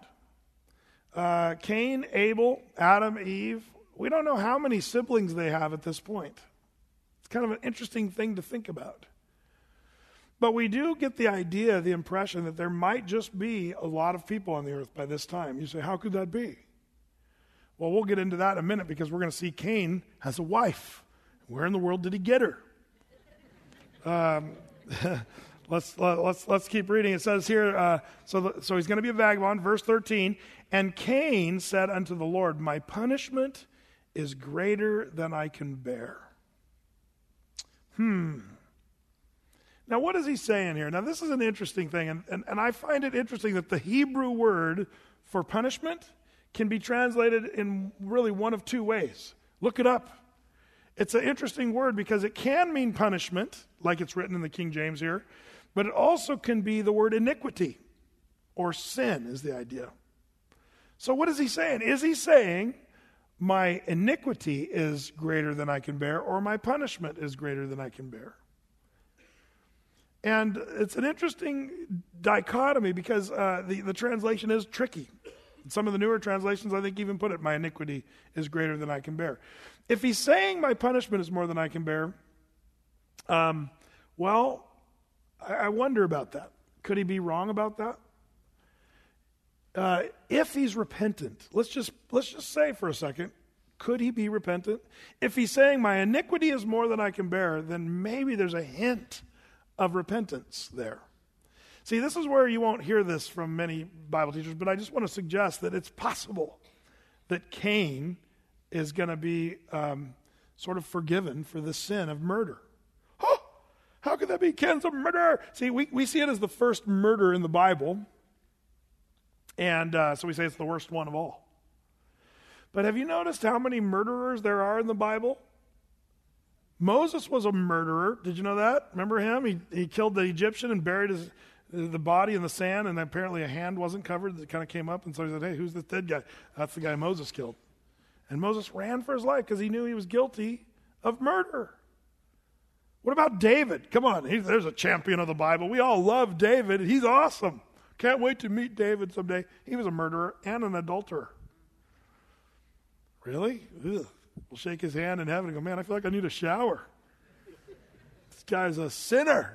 uh, Cain, Abel, Adam, Eve, we don't know how many siblings they have at this point. It's kind of an interesting thing to think about. But we do get the idea, the impression that there might just be a lot of people on the earth by this time. You say, how could that be? Well, we'll get into that in a minute, because we're going to see Cain has a wife. Where in the world did he get her? Um, let's let's let's keep reading. It says here, uh, so the, so he's going to be a vagabond. Verse thirteen, and Cain said unto the Lord, my punishment is greater than I can bear. Hmm. Now, what is he saying here? Now, this is an interesting thing, and, and, and I find it interesting that the Hebrew word for punishment can be translated in really one of two ways. Look it up. It's an interesting word because it can mean punishment, like it's written in the King James here, but it also can be the word iniquity, or sin is the idea. So what is he saying? Is he saying my iniquity is greater than I can bear, or my punishment is greater than I can bear? And it's an interesting dichotomy because uh, the, the translation is tricky. Some of the newer translations, I think, even put it, my iniquity is greater than I can bear. If he's saying my punishment is more than I can bear, um, well, I, I wonder about that. Could he be wrong about that? Uh, if he's repentant, let's just let's just say for a second, could he be repentant? If he's saying my iniquity is more than I can bear, then maybe there's a hint of repentance there. See, this is where you won't hear this from many Bible teachers, but I just want to suggest that it's possible that Cain is going to be um, sort of forgiven for the sin of murder. Oh, how could that be? Cain's a murderer. See, we, we see it as the first murder in the Bible, and uh, so we say it's the worst one of all. But have you noticed how many murderers there are in the Bible? Moses was a murderer. Did you know that? Remember him? He he killed the Egyptian and buried his the body in the sand, and apparently a hand wasn't covered. It kind of came up, and so he said, hey, who's this dead guy? That's the guy Moses killed. And Moses ran for his life because he knew he was guilty of murder. What about David? Come on, he, there's a champion of the Bible. We all love David. He's awesome. Can't wait to meet David someday. He was a murderer and an adulterer. Really? Ugh. We'll shake his hand in heaven and go, man, I feel like I need a shower. This guy's a sinner.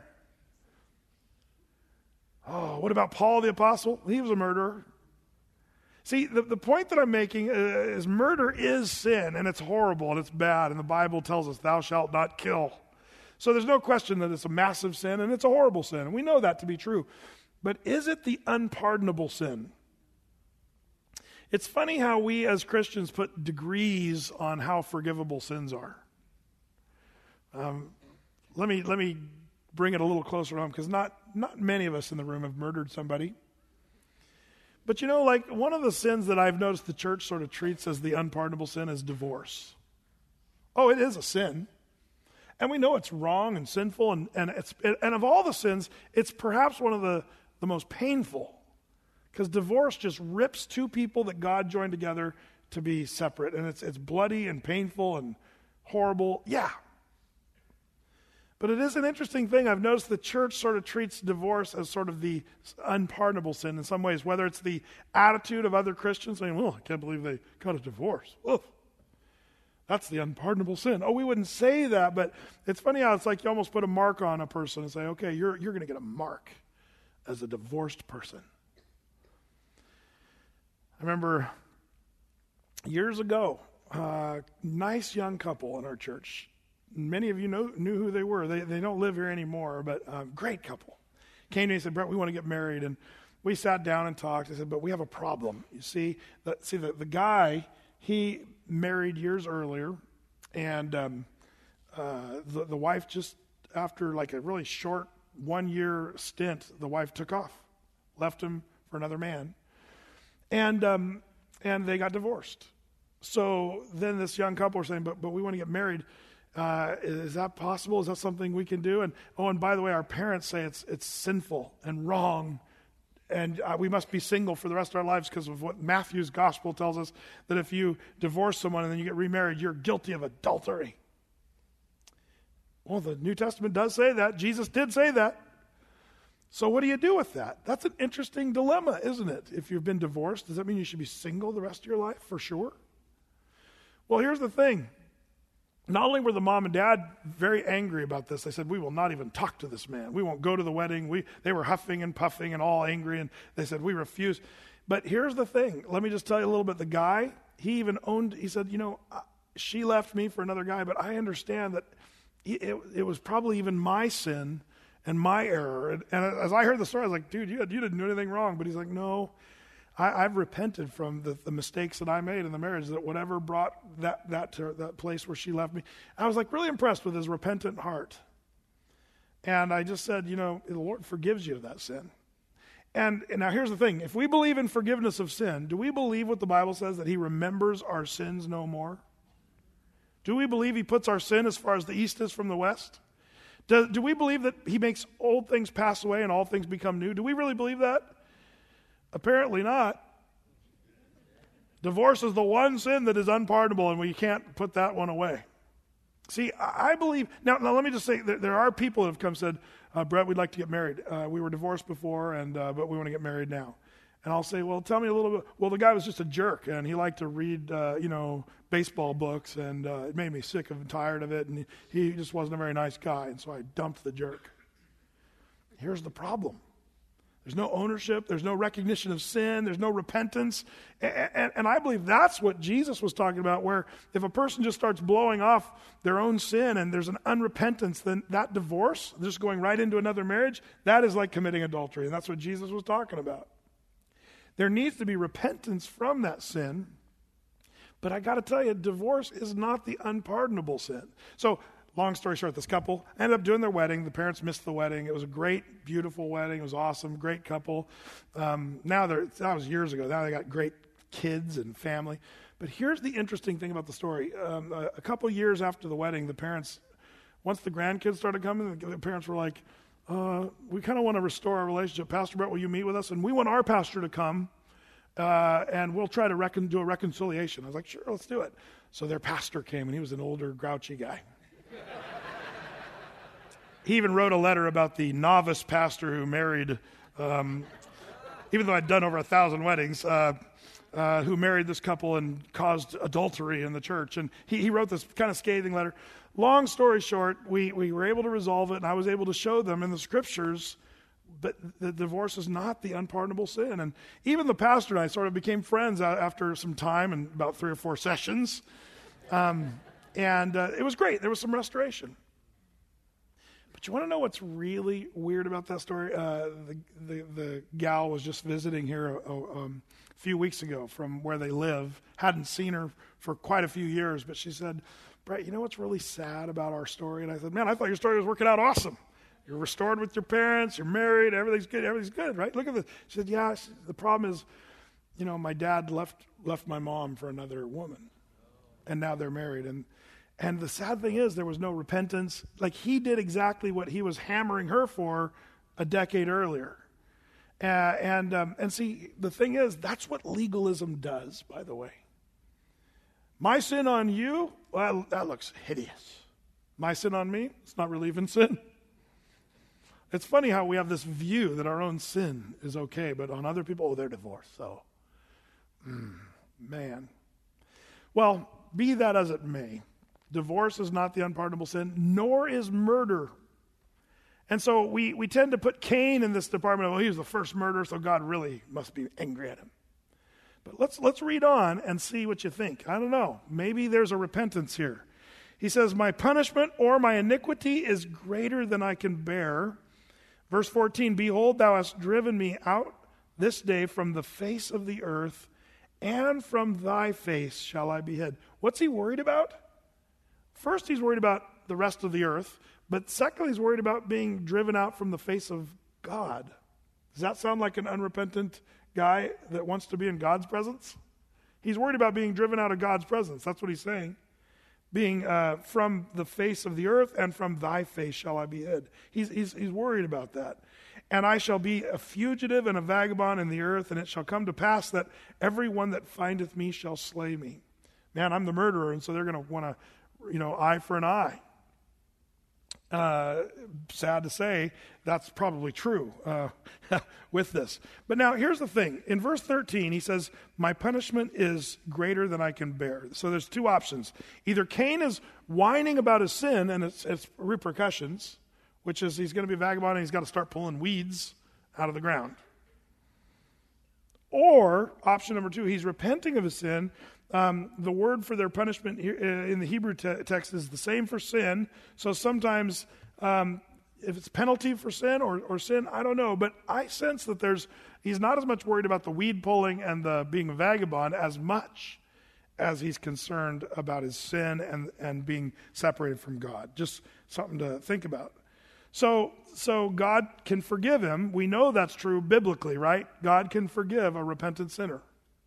Oh, what about Paul the Apostle? He was a murderer. See, the, the point that I'm making is murder is sin, and it's horrible, and it's bad, and the Bible tells us, thou shalt not kill. So there's no question that it's a massive sin, and it's a horrible sin, and we know that to be true. But is it the unpardonable sin? It's funny how we as Christians put degrees on how forgivable sins are. Um, let me let me bring it a little closer home, because not, not many of us in the room have murdered somebody. But you know, like one of the sins that I've noticed the church sort of treats as the unpardonable sin is divorce. Oh, it is a sin. And we know it's wrong and sinful, and, and, it's, and of all the sins, it's perhaps one of the, the most painful. Because divorce just rips two people that God joined together to be separate. And it's it's bloody and painful and horrible. Yeah. But it is an interesting thing. I've noticed the church sort of treats divorce as sort of the unpardonable sin in some ways. Whether it's the attitude of other Christians saying, well, I can't believe they got a divorce. Oof. That's the unpardonable sin. Oh, we wouldn't say that, but it's funny how it's like you almost put a mark on a person and say, okay, you're you're going to get a mark as a divorced person. I remember years ago, a uh, nice young couple in our church. Many of you know, knew who they were. They they don't live here anymore, but um, great couple. Came to me and said, Brett, we want to get married. And we sat down and talked. I said, but we have a problem. You see, the, see the, the guy, he married years earlier, and um, uh, the, the wife just, after like a really short one-year stint, the wife took off, left him for another man. And um, and they got divorced. So then this young couple were saying, but but we want to get married. Uh, is that possible? Is that something we can do? And oh, and by the way, our parents say it's it's sinful and wrong, and uh, we must be single for the rest of our lives because of what Matthew's gospel tells us, that if you divorce someone and then you get remarried, you're guilty of adultery. Well, the New Testament does say that. Jesus did say that. So what do you do with that? That's an interesting dilemma, isn't it? If you've been divorced, does that mean you should be single the rest of your life? For sure. Well, here's the thing. Not only were the mom and dad very angry about this, they said, we will not even talk to this man. We won't go to the wedding. We, they were huffing and puffing and all angry, and they said, we refuse. But here's the thing. Let me just tell you a little bit. The guy, he even owned, he said, you know, she left me for another guy, but I understand that it, it was probably even my sin and my error. And, and as I heard the story, I was like, dude, you, you didn't do anything wrong. But he's like, no, I, I've repented from the, the mistakes that I made in the marriage, that whatever brought that, that to that place where she left me. I was like really impressed with his repentant heart. And I just said, you know, the Lord forgives you of that sin. And, and now here's the thing. If we believe in forgiveness of sin, do we believe what the Bible says, that he remembers our sins no more? Do we believe he puts our sin as far as the east is from the west? Do, do we believe that he makes old things pass away and all things become new? Do we really believe that? Apparently not. Divorce is the one sin that is unpardonable, and we can't put that one away. See, I believe, now, now let me just say, there, there are people who have come and said, uh, Brett, we'd like to get married. Uh, we were divorced before, and uh, but we want to get married now. And I'll say, well, tell me a little bit. Well, the guy was just a jerk, and he liked to read, uh, you know, baseball books, and uh, it made me sick and tired of it, and he, he just wasn't a very nice guy, and so I dumped the jerk. Here's the problem. There's no ownership. There's no recognition of sin. There's no repentance. And, and, and I believe that's what Jesus was talking about, where if a person just starts blowing off their own sin and there's an unrepentance, then that divorce, just going right into another marriage, that is like committing adultery. And that's what Jesus was talking about. There needs to be repentance from that sin. But I got to tell you, divorce is not the unpardonable sin. So, long story short, this couple ended up doing their wedding. The parents missed the wedding. It was a great, beautiful wedding. It was awesome, great couple. Um, now, they're, that was years ago. Now they got great kids and family. But here's the interesting thing about the story. Um, a, a couple years after the wedding, the parents, once the grandkids started coming, the, the parents were like, uh, we kind of want to restore our relationship. Pastor Brett, will you meet with us? And we want our pastor to come, uh, and we'll try to recon- do a reconciliation. I was like, sure, let's do it. So their pastor came, and he was an older, grouchy guy. He even wrote a letter about the novice pastor who married, um, even though I'd done over a thousand weddings, uh, uh, who married this couple and caused adultery in the church. And he, he wrote this kind of scathing letter. Long story short, we, we were able to resolve it, and I was able to show them in the scriptures that the divorce is not the unpardonable sin. And even the pastor and I sort of became friends after some time, and about three or four sessions. Um, and uh, it was great. There was some restoration. But you want to know what's really weird about that story? Uh, the, the the gal was just visiting here a, a, um, a few weeks ago from where they live. Hadn't seen her for quite a few years, but she said, Brett, you know what's really sad about our story? And I said, man, I thought your story was working out awesome. You're restored with your parents, you're married, everything's good, everything's good, right? Look at this. She said, yeah, she, the problem is, you know, my dad left left my mom for another woman, and now they're married. And And the sad thing is, there was no repentance. Like, he did exactly what he was hammering her for a decade earlier. Uh, and um, and see, the thing is, that's what legalism does, by the way. My sin on you, well, that looks hideous. My sin on me, it's not really even sin. It's funny how we have this view that our own sin is okay, but on other people, oh, they're divorced, so, mm, man. Well, be that as it may, divorce is not the unpardonable sin, nor is murder. And so we, we tend to put Cain in this department of, well, he was the first murderer, so God really must be angry at him. But let's let's read on and see what you think. I don't know. Maybe there's a repentance here. He says, my punishment or my iniquity is greater than I can bear. Verse fourteen, behold, thou hast driven me out this day from the face of the earth, and from thy face shall I be hid. What's he worried about? First, he's worried about the rest of the earth, but secondly, he's worried about being driven out from the face of God. Does that sound like an unrepentant guy that wants to be in God's presence? He's worried about being driven out of God's presence. That's what he's saying. Being uh, from the face of the earth, and from thy face shall I be hid. He's, he's, he's worried about that. And I shall be a fugitive and a vagabond in the earth, and it shall come to pass that every one that findeth me shall slay me. Man, I'm the murderer, and so they're going to want to, you know, eye for an eye. Uh, sad to say, that's probably true uh, with this. But now, here's the thing. In verse thirteen, he says, my punishment is greater than I can bear. So there's two options. Either Cain is whining about his sin and its, its repercussions, which is he's going to be a vagabond and he's got to start pulling weeds out of the ground. Or, option number two, he's repenting of his sin. Um, the word for their punishment here, uh, in the Hebrew te- text is the same for sin. So sometimes um, if it's penalty for sin or, or sin, I don't know. But I sense that there's he's not as much worried about the weed pulling and the being a vagabond as much as he's concerned about his sin and, and being separated from God. Just something to think about. So, so God can forgive him. We know that's true biblically, right? God can forgive a repentant sinner.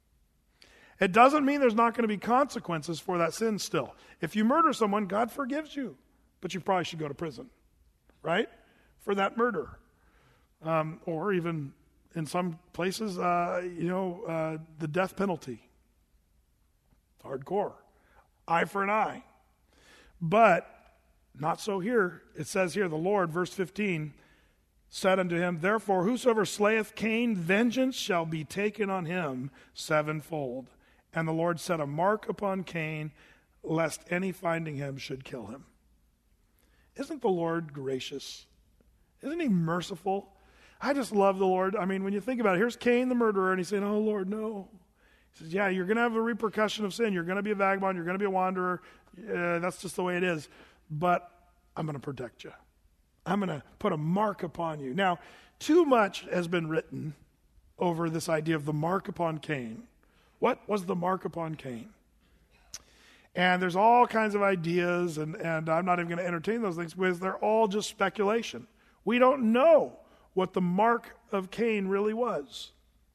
It doesn't mean there's not going to be consequences for that sin still. If you murder someone, God forgives you, but you probably should go to prison, right? For that murder. Um, or even in some places, uh, you know, uh, the death penalty. It's hardcore. Eye for an eye. But not so here. It says here, the Lord, verse fifteen, said unto him, therefore whosoever slayeth Cain, vengeance shall be taken on him sevenfold. And the Lord set a mark upon Cain, lest any finding him should kill him. Isn't the Lord gracious? Isn't he merciful? I just love the Lord. I mean, when you think about it, here's Cain the murderer, and he's saying, oh, Lord, no. He says, yeah, you're going to have a repercussion of sin. You're going to be a vagabond. You're going to be a wanderer. Uh, that's just the way it is. But I'm going to protect you. I'm going to put a mark upon you. Now, too much has been written over this idea of the mark upon Cain. What was the mark upon Cain? And there's all kinds of ideas, and, and I'm not even going to entertain those things because they're all just speculation. We don't know what the mark of Cain really was.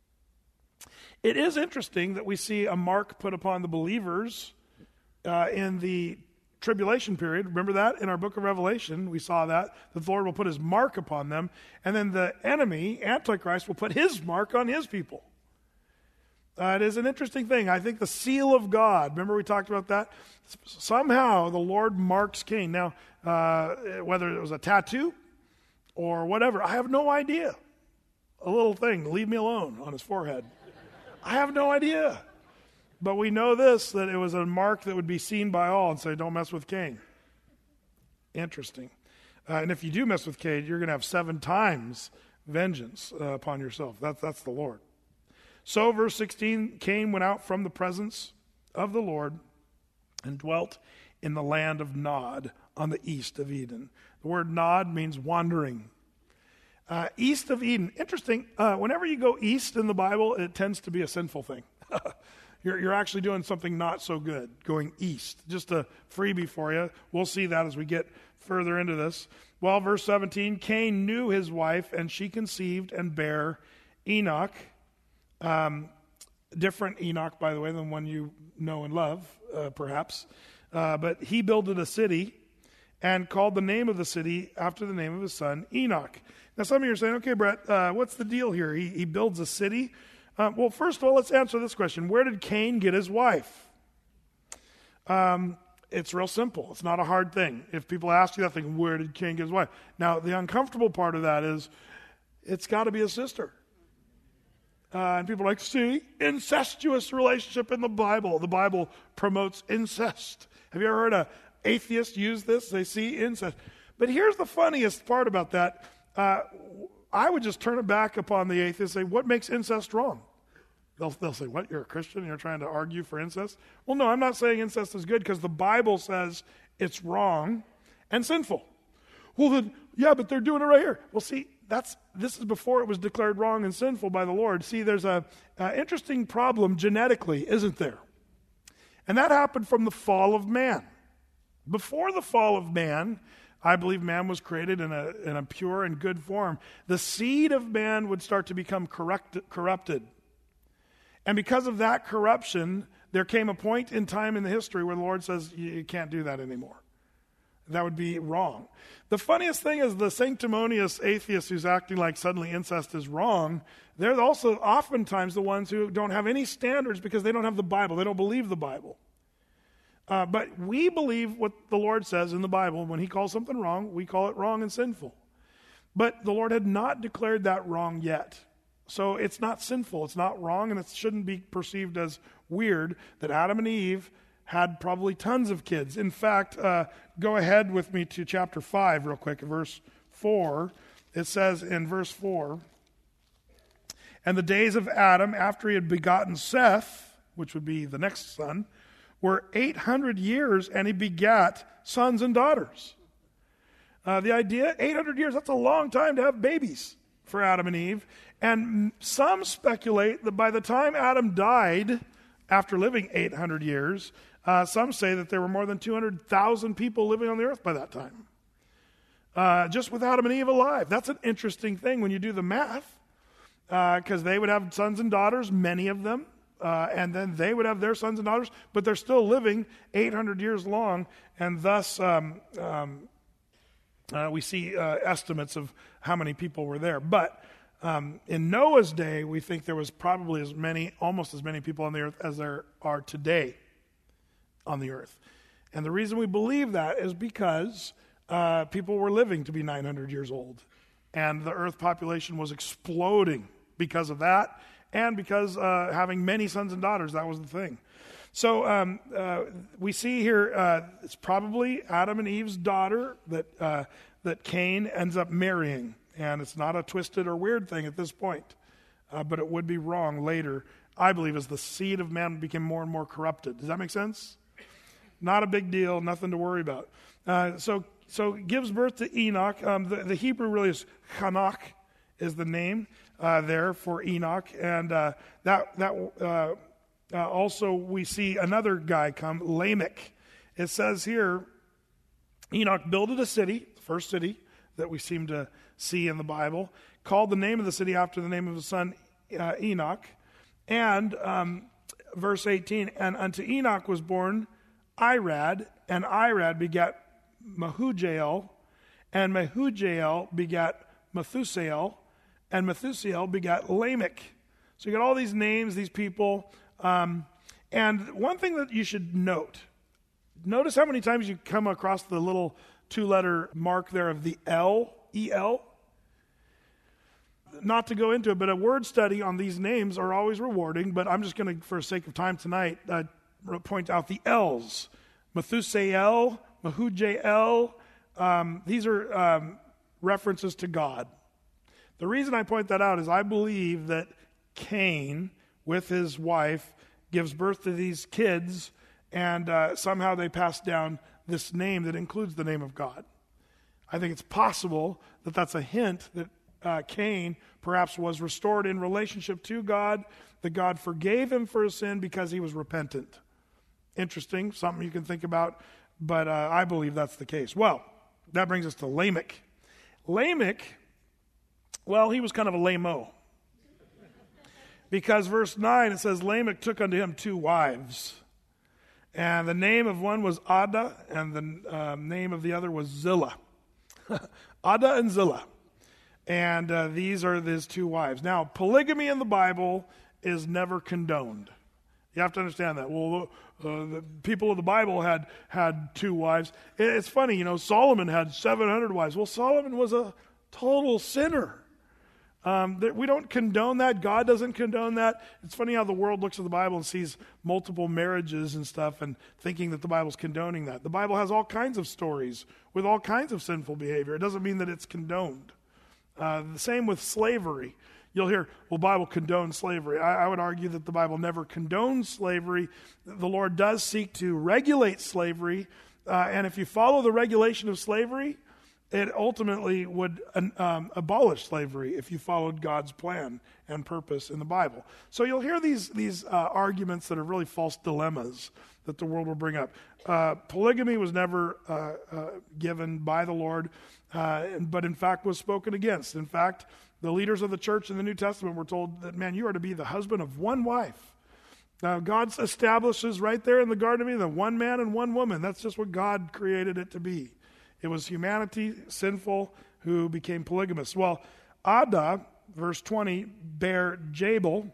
It is interesting that we see a mark put upon the believers uh, in the tribulation period. Remember that? In our book of Revelation, we saw that. The Lord will put his mark upon them, and then the enemy, Antichrist, will put his mark on his people. Uh, it is an interesting thing. I think the seal of God, remember we talked about that? Somehow the Lord marks Cain. Now, uh, whether it was a tattoo or whatever, I have no idea. A little thing, leave me alone, on his forehead. I have no idea. But we know this, that it was a mark that would be seen by all and say, don't mess with Cain. Interesting. Uh, and if you do mess with Cain, you're going to have seven times vengeance uh, upon yourself. That, that's the Lord. So, verse sixteen, Cain went out from the presence of the Lord and dwelt in the land of Nod on the east of Eden. The word Nod means wandering. Uh, east of Eden. Interesting. Uh, whenever you go east in the Bible, it tends to be a sinful thing. you're, you're actually doing something not so good, going east. Just a freebie for you. We'll see that as we get further into this. Well, verse seventeen, Cain knew his wife, and she conceived and bare Enoch. Um, different Enoch, by the way, than one you know and love, uh, perhaps. Uh, but he builded a city and called the name of the city after the name of his son, Enoch. Now, some of you are saying, okay, Brett, uh, what's the deal here? He, he builds a city. Uh, well, first of all, let's answer this question. Where did Cain get his wife? Um, it's real simple. It's not a hard thing. If people ask you that thing, where did Cain get his wife? Now, the uncomfortable part of that is it's got to be a sister. Uh, and people are like, see, incestuous relationship in the Bible. The Bible promotes incest. Have you ever heard an atheist use this? They see incest. But here's the funniest part about that. Uh, I would just turn it back upon the atheist and say, what makes incest wrong? They'll, they'll say, what, you're a Christian and you're trying to argue for incest? Well, no, I'm not saying incest is good because the Bible says it's wrong and sinful. Well, then, yeah, but they're doing it right here. Well, see, That's this is before it was declared wrong and sinful by the Lord. See, there's a, a interesting problem genetically, isn't there? And that happened from the fall of man. Before the fall of man, I believe man was created in a in a pure and good form. The seed of man would start to become corrupt, corrupted. And because of that corruption, there came a point in time in the history where the Lord says, you can't do that anymore. That would be wrong. The funniest thing is the sanctimonious atheist who's acting like suddenly incest is wrong, they're also oftentimes the ones who don't have any standards because they don't have the Bible. They don't believe the Bible. Uh, but we believe what the Lord says in the Bible. When he calls something wrong, we call it wrong and sinful. But the Lord had not declared that wrong yet. So it's not sinful, it's not wrong, and it shouldn't be perceived as weird that Adam and Eve had probably tons of kids. In fact, uh, go ahead with me to chapter five real quick, verse four. It says in verse four, and the days of Adam after he had begotten Seth, which would be the next son, were eight hundred years, and he begat sons and daughters. Uh, the idea, eight hundred years, that's a long time to have babies for Adam and Eve. And some speculate that by the time Adam died, after living eight hundred years, uh, some say that there were more than two hundred thousand people living on the earth by that time. uh, just with Adam and Eve alive. That's an interesting thing when you do the math, because uh, they would have sons and daughters, many of them, uh, and then they would have their sons and daughters, but they're still living eight hundred years long, and thus um, um, uh, we see uh, estimates of how many people were there. But um, in Noah's day, we think there was probably as many, almost as many people on the earth as there are today on the earth. And the reason we believe that is because uh, people were living to be nine hundred years old. And the earth population was exploding because of that, and because uh, having many sons and daughters, that was the thing. So um, uh, we see here, uh, it's probably Adam and Eve's daughter that uh, that Cain ends up marrying. And it's not a twisted or weird thing at this point, uh, but it would be wrong later, I believe, as the seed of man became more and more corrupted. Does that make sense? Not a big deal, nothing to worry about. Uh, so so gives birth to Enoch. Um, the, the Hebrew really is Hanok is the name uh, there for Enoch. And uh, that that uh, uh, also we see another guy come, Lamech. It says here, Enoch builded a city, the first city that we seem to see in the Bible, called the name of the city after the name of his son uh, Enoch. And um, verse eighteen, and unto Enoch was born Irad, and Irad begat Mehujael, and Mehujael begat Methusael, and Methusael begat Lamech. So you got all these names, these people. Um, and one thing that you should note, notice how many times you come across the little two-letter mark there of the L, E L. Not to go into it, but a word study on these names are always rewarding, but I'm just going to, for the sake of time tonight, uh, point out the L's. Methusael, Mehujael, um, these are um, references to God. The reason I point that out is I believe that Cain, with his wife, gives birth to these kids, and uh, somehow they pass down this name that includes the name of God. I think it's possible that that's a hint that uh, Cain perhaps was restored in relationship to God, that God forgave him for his sin because he was repentant. Interesting, something you can think about, but uh, I believe that's the case. Well, that brings us to Lamech. Lamech, well, he was kind of a lame-o. Because verse nine, it says, Lamech took unto him two wives. And the name of one was Adah, and the uh, name of the other was Zillah. Adah and Zillah. And uh, these are his two wives. Now, polygamy in the Bible is never condoned. You have to understand that. Well, uh, the people of the Bible had, had two wives. It's funny, you know, Solomon had seven hundred wives. Well, Solomon was a total sinner. Um, that we don't condone that. God doesn't condone that. It's funny how the world looks at the Bible and sees multiple marriages and stuff and thinking that the Bible's condoning that. The Bible has all kinds of stories with all kinds of sinful behavior. It doesn't mean that it's condoned. Uh, the same with slavery. You'll hear, well, Bible condones slavery. I, I would argue that the Bible never condones slavery. The Lord does seek to regulate slavery. Uh, and if you follow the regulation of slavery, it ultimately would um, abolish slavery if you followed God's plan and purpose in the Bible. So you'll hear these these uh, arguments that are really false dilemmas that the world will bring up. Uh, polygamy was never uh, uh, given by the Lord, uh, but in fact was spoken against. In fact, the leaders of the church in the New Testament were told that, man, you are to be the husband of one wife. Now, God establishes right there in the Garden of Eden, the one man and one woman. That's just what God created it to be. It was humanity, sinful, who became polygamous. Well, Adah, verse twenty, bare Jabal,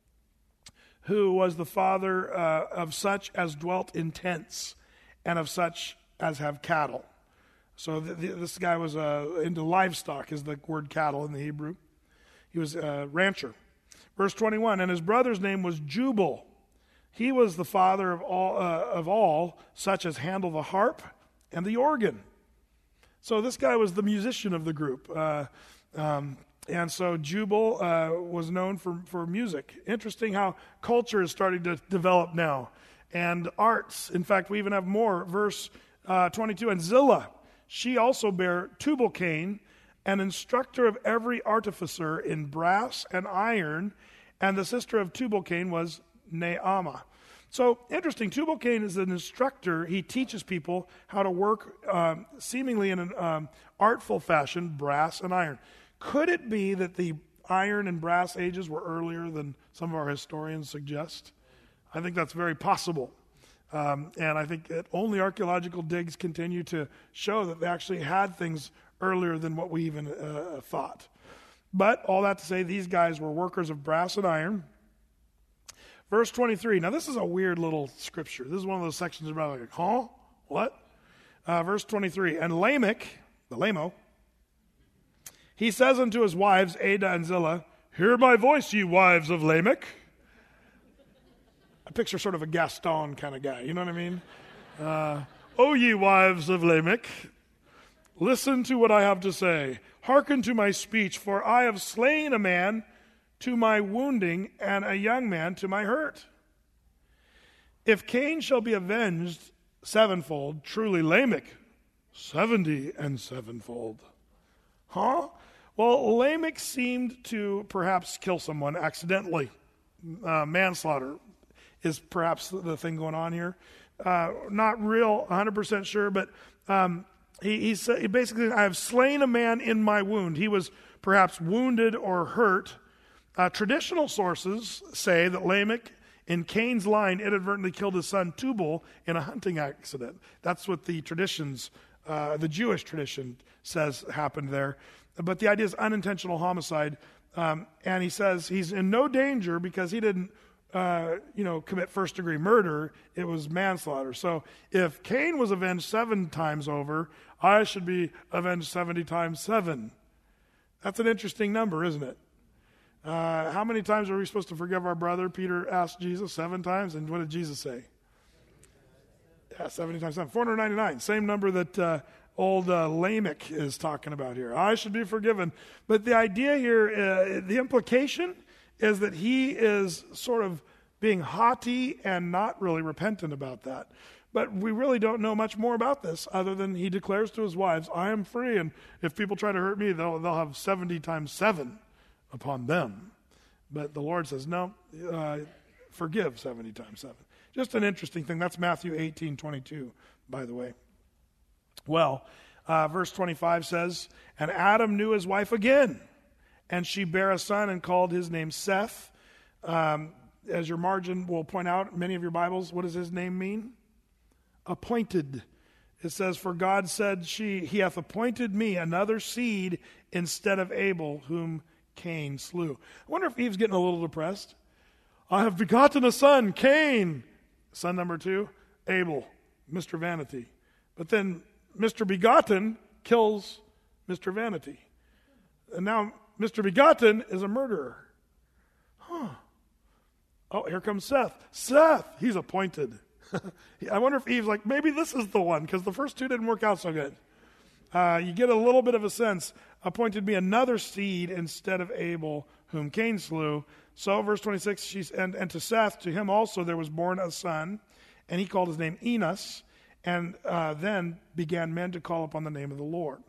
who was the father uh, of such as dwelt in tents, and of such as have cattle. So th- th- this guy was uh, into livestock, is the word cattle in the Hebrew. He was a rancher. Verse twenty-one, and his brother's name was Jubal. He was the father of all, uh, of all such as handle the harp and the organ. So this guy was the musician of the group. Uh, um, and so Jubal uh, was known for, for music. Interesting how culture is starting to develop now. And arts. In fact, we even have more. Verse uh, twenty-two, and Zillah, she also bare Tubal-Cain, an instructor of every artificer in brass and iron. And the sister of Tubal-Cain was Naamah. So, interesting, Tubal-Cain is an instructor. He teaches people how to work um, seemingly in an um, artful fashion, brass and iron. Could it be that the iron and brass ages were earlier than some of our historians suggest? I think that's very possible. Um, and I think that only archaeological digs continue to show that they actually had things earlier than what we even uh, thought. But all that to say, these guys were workers of brass and iron. Verse twenty-three. Now, this is a weird little scripture. This is one of those sections about like, huh? What? Uh, verse twenty-three. And Lamech, the Lamo, he says unto his wives, Ada and Zillah, hear my voice, ye wives of Lamech. I picture sort of a Gaston kind of guy, you know what I mean? Uh, o ye wives of Lamech, listen to what I have to say. Hearken to my speech, for I have slain a man to my wounding, and a young man to my hurt. If Cain shall be avenged sevenfold, truly Lamech seventy and sevenfold. Huh? Well, Lamech seemed to perhaps kill someone accidentally. Uh, manslaughter is perhaps the thing going on here. Uh, not real, one hundred percent sure, but um, he, he, said, he basically, I have slain a man in my wound. He was perhaps wounded or hurt. Uh, traditional sources say that Lamech, in Cain's line, inadvertently killed his son Tubal in a hunting accident. That's what the traditions, uh, the Jewish tradition says happened there. But the idea is unintentional homicide. Um, and he says he's in no danger because he didn't Uh, you know, commit first-degree murder. It was manslaughter. So if Cain was avenged seven times over, I should be avenged seventy times seven. That's an interesting number, isn't it? Uh, how many times are we supposed to forgive our brother? Peter asked Jesus seven times, and what did Jesus say? Yeah, seventy times seven. four hundred ninety-nine. Same number that uh, old uh, Lamech is talking about here. I should be forgiven. But the idea here, uh, the implication is that he is sort of being haughty and not really repentant about that. But we really don't know much more about this other than he declares to his wives, I am free, and if people try to hurt me, they'll, they'll have seventy times seven upon them. But the Lord says, no, uh, forgive seventy times seven. Just an interesting thing. That's Matthew eighteen twenty-two, by the way. Well, uh, verse twenty-five says, and Adam knew his wife again, and she bare a son and called his name Seth. Um, as your margin will point out, many of your Bibles, what does his name mean? Appointed. It says, for God said, she, he hath appointed me another seed instead of Abel, whom Cain slew. I wonder if Eve's getting a little depressed. I have begotten a son, Cain. Son number two, Abel, Mister Vanity. But then Mister Begotten kills Mister Vanity. And now Mister Begotten is a murderer. Huh. Oh, here comes Seth. Seth, he's appointed. I wonder if Eve's like, maybe this is the one, because the first two didn't work out so good. Uh, you get a little bit of a sense. Appointed me another seed instead of Abel, whom Cain slew. So, verse twenty-six, she's, and, and to Seth, to him also there was born a son, and he called his name Enos, and uh, then began men to call upon the name of the Lord.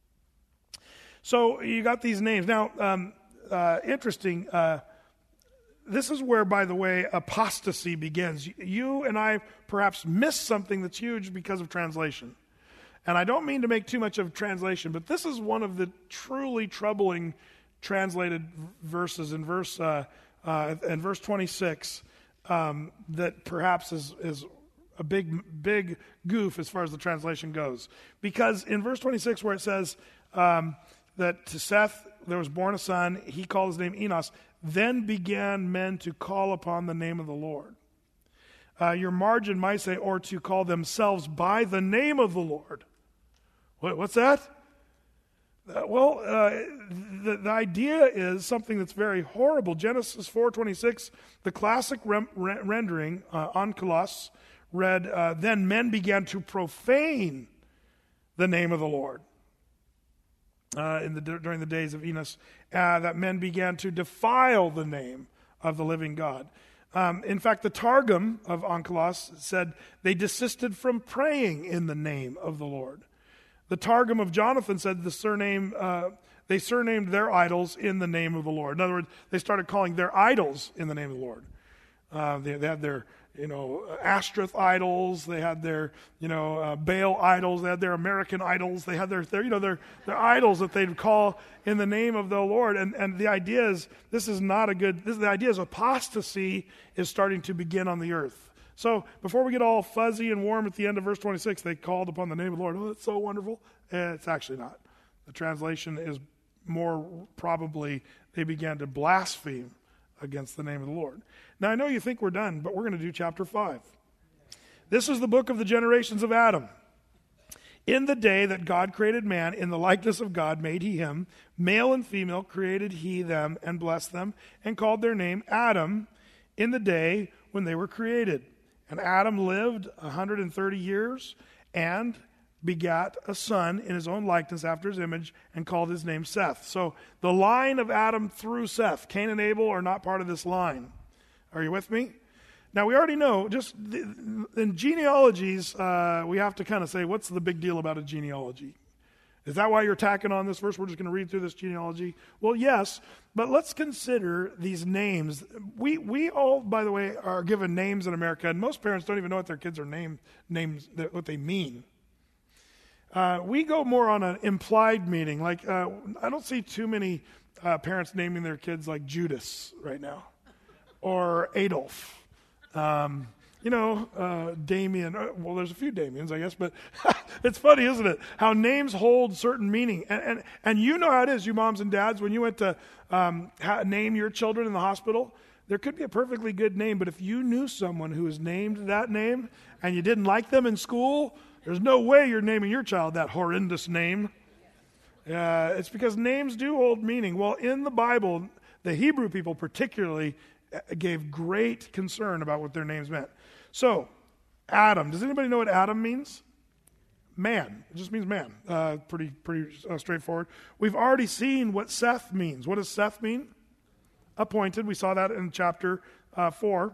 So, you got these names. Now, um, uh, interesting, uh, this is where, by the way, apostasy begins. You and I perhaps miss something that's huge because of translation. And I don't mean to make too much of translation, but this is one of the truly troubling translated verses in verse uh, uh, in verse twenty-six um, that perhaps is, is a big, big goof as far as the translation goes. Because in verse twenty-six where it says um, that to Seth there was born a son, he called his name Enos, then began men to call upon the name of the Lord. Uh, your margin might say, or to call themselves by the name of the Lord. What, what's that? Uh, well, uh, the, the idea is something that's very horrible. Genesis four twenty-six, the classic rem, re, rendering, uh, onkelos, read, uh, then men began to profane the name of the Lord. Uh, in the, during the days of Enos, uh, that men began to defile the name of the living God. Um, in fact, the Targum of onkelos said they desisted from praying in the name of the Lord. The Targum of Jonathan said the surname uh, they surnamed their idols in the name of the Lord. In other words, they started calling their idols in the name of the Lord. Uh, they, they had their you know, Ashtoreth idols. They had their, you know, uh, Baal idols. They had their American idols. They had their, their you know, their, their idols that they'd call in the name of the Lord. And, and the idea is, this is not a good, this, the idea is apostasy is starting to begin on the earth. So before we get all fuzzy and warm at the end of verse twenty-six, they called upon the name of the Lord. Oh, that's so wonderful. Eh, it's actually not. The translation is more probably they began to blaspheme against the name of the Lord. Now, I know you think we're done, but we're going to do chapter five. This is the book of the generations of Adam. In the day that God created man, in the likeness of God made he him. Male and female created he them and blessed them and called their name Adam in the day when they were created. And Adam lived one hundred thirty years and begat a son in his own likeness after his image and called his name Seth. So the line of Adam through Seth, Cain and Abel are not part of this line. Are you with me? Now we already know, just in genealogies, uh, we have to kind of say, what's the big deal about a genealogy? Is that why you're tacking on this verse? We're just going to read through this genealogy? Well, yes, but let's consider these names. We we all, by the way, are given names in America, and most parents don't even know what their kids are named, names, what they mean. Uh, we go more on an implied meaning. Like, uh, I don't see too many uh, parents naming their kids like Judas right now, or Adolf. Um, you know, uh, Damien. Uh, well, there's a few Damiens, I guess, but it's funny, isn't it? How names hold certain meaning. And, and, and you know how it is, you moms and dads, when you went to um, ha- name your children in the hospital, there could be a perfectly good name, but if you knew someone who was named that name and you didn't like them in school, there's no way you're naming your child that horrendous name. Uh, it's because names do hold meaning. Well, in the Bible, the Hebrew people particularly gave great concern about what their names meant. So, Adam. Does anybody know what Adam means? Man. It just means man. Uh, pretty pretty uh, straightforward. We've already seen what Seth means. What does Seth mean? Appointed. We saw that in chapter uh, four.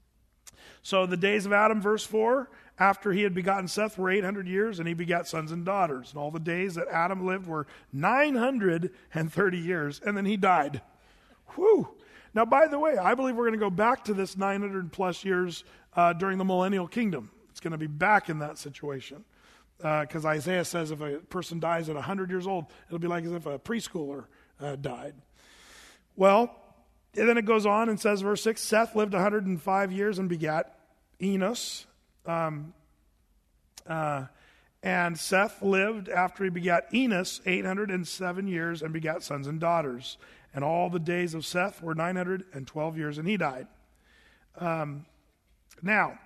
So the days of Adam, verse four, after he had begotten Seth were eight hundred years, and he begat sons and daughters. And all the days that Adam lived were nine hundred thirty years, and then he died. Whew. Now, by the way, I believe we're going to go back to this nine hundred plus years uh, during the millennial kingdom. It's going to be back in that situation. Because uh, Isaiah says if a person dies at one hundred years old, it'll be like as if a preschooler uh, died. Well, and then it goes on and says, verse six, Seth lived one hundred five years and begat Enos. Um, uh, and Seth lived after he begat Enos eight hundred seven years and begat sons and daughters. And all the days of Seth were nine hundred twelve years, and he died. Um, now,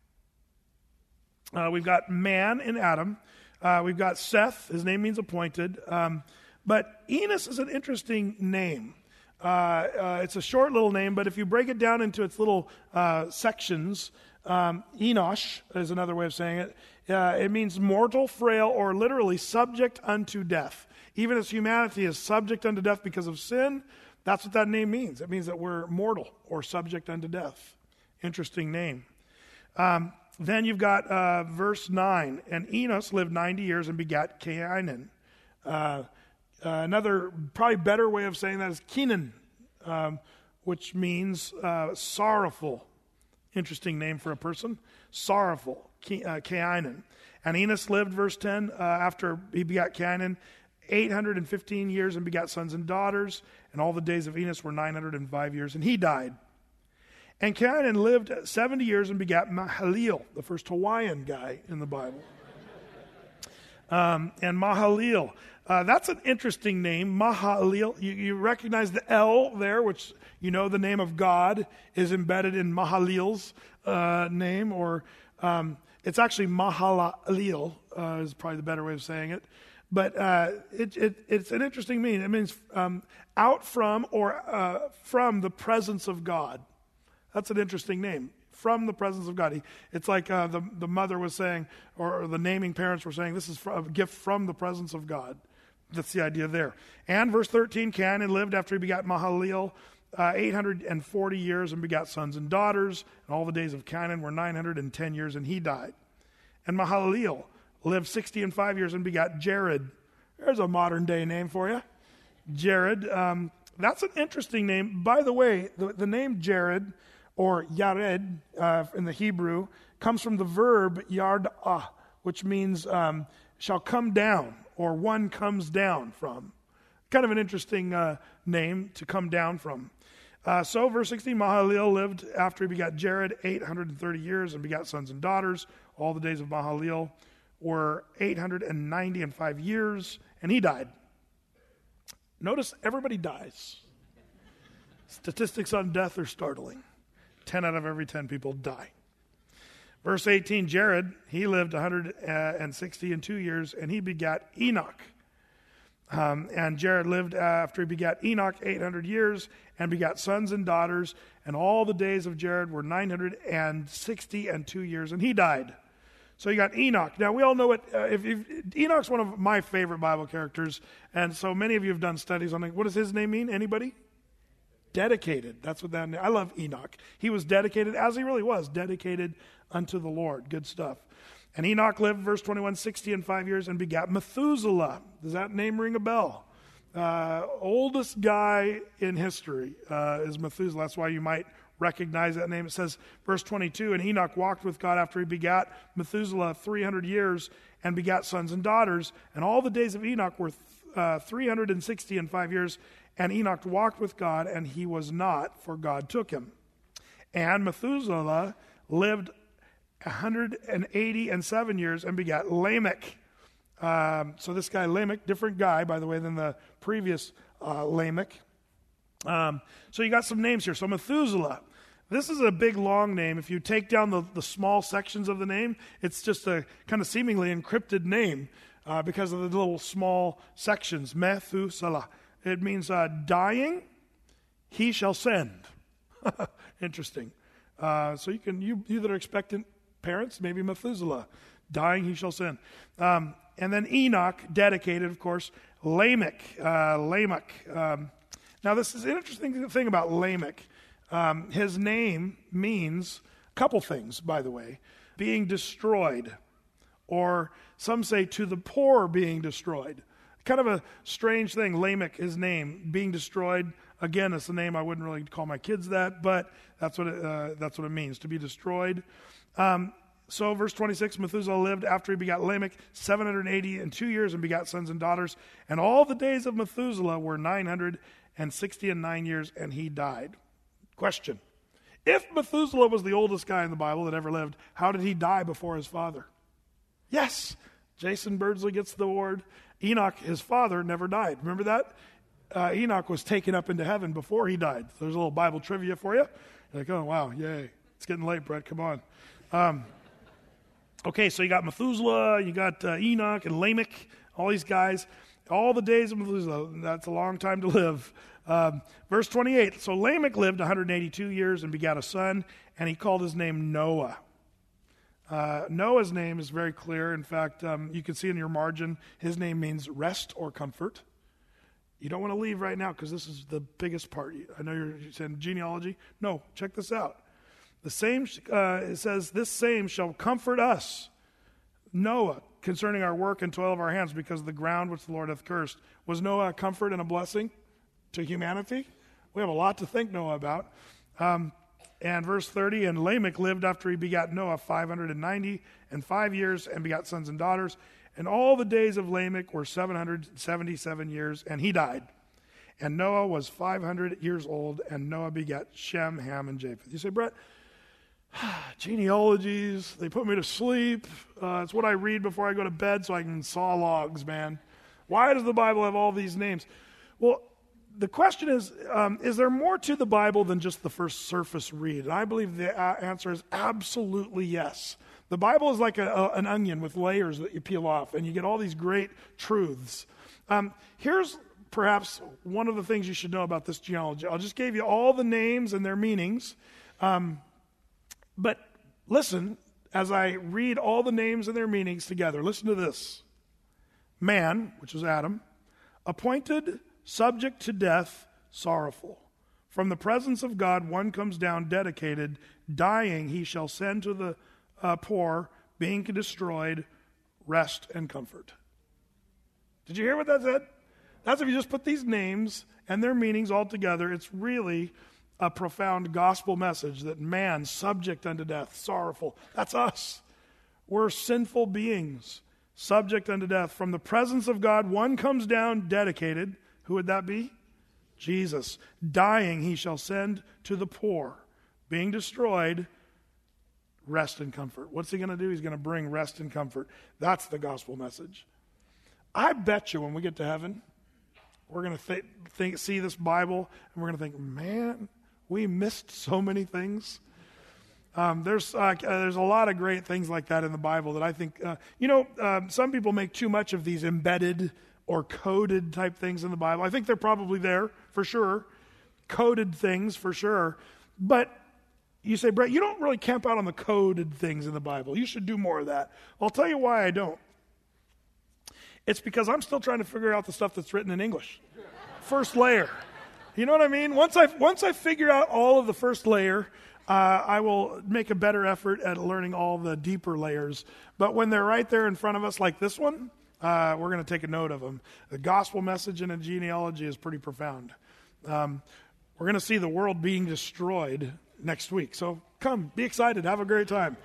uh, we've got man in Adam. Uh, we've got Seth. His name means appointed. Um, but Enos is an interesting name. Uh, uh, it's a short little name, but if you break it down into its little uh, sections, um, Enosh is another way of saying it. Uh, it means mortal, frail, or literally subject unto death. Even as humanity is subject unto death because of sin, that's what that name means. It means that we're mortal or subject unto death. Interesting name. Um, then you've got uh, verse nine. And Enos lived ninety years and begat Cainan. Uh, uh, another, probably better way of saying that is Kenan, um, which means uh, sorrowful. Interesting name for a person. Sorrowful. Cainan. And Enos lived, verse ten, uh, after he begat Cainan, eight hundred fifteen years and begat sons and daughters, and all the days of Enos were nine hundred five years, and he died. And Cainan lived seventy years and begat Mahalalel, the first Hawaiian guy in the Bible. Um, and Mahalalel, uh, that's an interesting name, Mahalalel. You, you recognize the L there, which you know the name of God is embedded in Mahalalel's uh, name, or um, it's actually Mahalalel uh, is probably the better way of saying it. But uh, it, it, it's an interesting meaning. It means um, out from or uh, from the presence of God. That's an interesting name. From the presence of God. He, it's like uh, the, the mother was saying, or, or the naming parents were saying, this is a gift from the presence of God. That's the idea there. And verse thirteen, Cainan lived after he begat Mahalalel uh, eight hundred forty years and begat sons and daughters. And all the days of Cainan were nine hundred ten years, and he died. And Mahalalel lived sixty and five years and begat Jared. There's a modern day name for you. Jared. Um, that's an interesting name. By the way, the, the name Jared or yared uh, in the Hebrew, comes from the verb yardah, which means um, shall come down, or one comes down from. Kind of an interesting uh, name to come down from. Uh, so, verse sixteen, Mahalalel lived after he begot Jared eight hundred thirty years and begot sons and daughters. All the days of Mahalalel were eight hundred ninety and five years, and he died. Notice everybody dies. Statistics on death are startling. ten out of every ten people die. Verse eighteen, Jared, he lived one hundred sixty and two years, and he begat Enoch. Um, and Jared lived after he begat Enoch eight hundred years and begat sons and daughters. And all the days of Jared were nine hundred sixty and two years, and he died. So you got Enoch. Now we all know it. Uh, if, if Enoch's one of my favorite Bible characters, and so many of you have done studies on it. What does his name mean? Anybody? Dedicated. That's what that. I love Enoch. He was dedicated, as he really was, dedicated unto the Lord. Good stuff. And Enoch lived, verse twenty-one, sixty and five years, and begat Methuselah. Does that name ring a bell? Uh, oldest guy in history uh, is Methuselah. That's why you might recognize that name. It says, verse twenty-two, and Enoch walked with God after he begat Methuselah three hundred years and begat sons and daughters. And all the days of Enoch were uh, three hundred sixty and five years. And Enoch walked with God, and he was not, for God took him. And Methuselah lived one hundred eighty and seven years and begat Lamech. Um, so this guy Lamech, different guy, by the way, than the previous uh, Lamech. Um, so you got some names here. So Methuselah. This is a big, long name. If you take down the, the small sections of the name, it's just a kind of seemingly encrypted name uh, because of the little small sections. Methuselah. It means uh, dying, he shall send. Interesting. Uh, so you can, you, you that are expectant parents, maybe Methuselah. Dying, he shall send. Um, and then Enoch, dedicated, of course. Lamech. Uh, Lamech. Um, now, this is an interesting thing about Lamech. Um, his name means a couple things, by the way. Being destroyed. Or some say to the poor being destroyed. Kind of a strange thing, Lamech, his name, being destroyed. Again, it's a name I wouldn't really call my kids that, but that's what it, uh, that's what it means, to be destroyed. Um, so verse twenty-six, Methuselah lived after he begot Lamech seven hundred eighty and two years and begot sons and daughters. And all the days of Methuselah were nine hundred sixty and nine years, and he died. Question. If Methuselah was the oldest guy in the Bible that ever lived, how did he die before his father? Yes, Jason Birdsley gets the award. Enoch, his father, never died. Remember that? Uh, Enoch was taken up into heaven before he died. So there's a little Bible trivia for you. You're like, oh, wow, yay. It's getting late, Brett. Come on. Um, okay, so you got Methuselah, you got uh, Enoch and Lamech, all these guys. All the days of Methuselah, that's a long time to live. Um, verse twenty-eight, so Lamech lived one hundred eighty-two years and begat a son, and he called his name Noah. Uh, Noah's name is very clear. In fact, um, you can see in your margin, his name means rest or comfort. You don't want to leave right now because this is the biggest part. I know you're saying genealogy. No, check this out. The same, uh, it says, this same shall comfort us, Noah, concerning our work and toil of our hands, because of the ground which the Lord hath cursed. Was Noah a comfort and a blessing to humanity? We have a lot to thank Noah about. Um, And verse thirty, and Lamech lived after he begat Noah five hundred ninety and five years and begot sons and daughters. And all the days of Lamech were seven hundred seventy-seven years, and he died. And Noah was five hundred years old, and Noah begat Shem, Ham, and Japheth. You say, Brett, genealogies, they put me to sleep. Uh, it's what I read before I go to bed so I can saw logs, man. Why does the Bible have all these names? Well, the question is, um, is there more to the Bible than just the first surface read? And I believe the uh, answer is absolutely yes. The Bible is like a, a, an onion with layers that you peel off, and you get all these great truths. Um, here's perhaps one of the things you should know about this genealogy. I'll just give you all the names and their meanings. Um, but listen, as I read all the names and their meanings together, listen to this. Man, which is Adam, appointed, subject to death, sorrowful. From the presence of God, one comes down dedicated, dying, he shall send to the uh, poor, being destroyed, rest and comfort. Did you hear what that said? That's if you just put these names and their meanings all together. It's really a profound gospel message that man, subject unto death, sorrowful, that's us. We're sinful beings, subject unto death. From the presence of God, one comes down dedicated. Who would that be? Jesus. Dying, he shall send to the poor. Being destroyed, rest and comfort. What's he going to do? He's going to bring rest and comfort. That's the gospel message. I bet you when we get to heaven, we're going to th- think, see this Bible, and we're going to think, man, we missed so many things. Um, there's uh, there's a lot of great things like that in the Bible that I think, uh, you know, um, some people make too much of these embedded or coded type things in the Bible. I think they're probably there for sure, coded things for sure. But you say, Brett, you don't really camp out on the coded things in the Bible. You should do more of that. I'll tell you why I don't. It's because I'm still trying to figure out the stuff that's written in English. First layer. You know what I mean? Once I once I figure out all of the first layer, Uh, I will make a better effort at learning all the deeper layers. But when they're right there in front of us like this one, uh, we're going to take a note of them. The gospel message in a genealogy is pretty profound. Um, we're going to see the world being destroyed next week. So come, be excited, have a great time.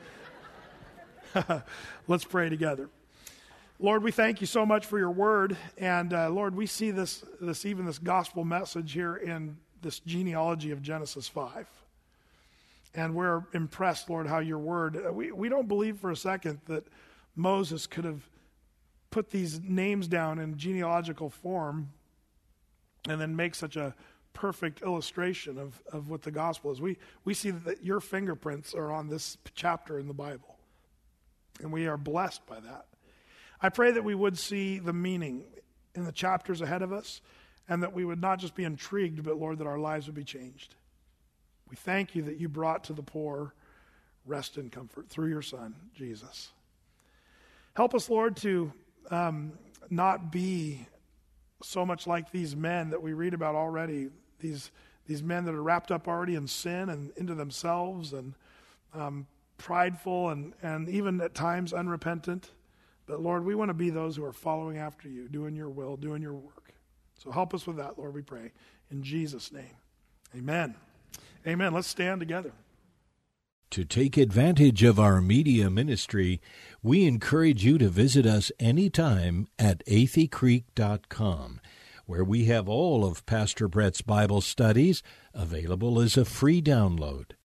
Let's pray together. Lord, we thank you so much for your word. And uh, Lord, we see this, this even this gospel message here in this genealogy of Genesis five. And we're impressed, Lord, how your word, we, we don't believe for a second that Moses could have put these names down in genealogical form and then make such a perfect illustration of, of what the gospel is. We, we see that your fingerprints are on this chapter in the Bible, and we are blessed by that. I pray that we would see the meaning in the chapters ahead of us, and that we would not just be intrigued, but, Lord, that our lives would be changed. We thank you that you brought to the poor rest and comfort through your Son, Jesus. Help us, Lord, to um, not be so much like these men that we read about already, these these men that are wrapped up already in sin and into themselves and um, prideful and, and even at times unrepentant. But, Lord, we want to be those who are following after you, doing your will, doing your work. So help us with that, Lord, we pray. In Jesus' name, amen. Amen. Let's stand together. To take advantage of our media ministry, we encourage you to visit us anytime at athey creek dot com, where we have all of Pastor Brett's Bible studies available as a free download.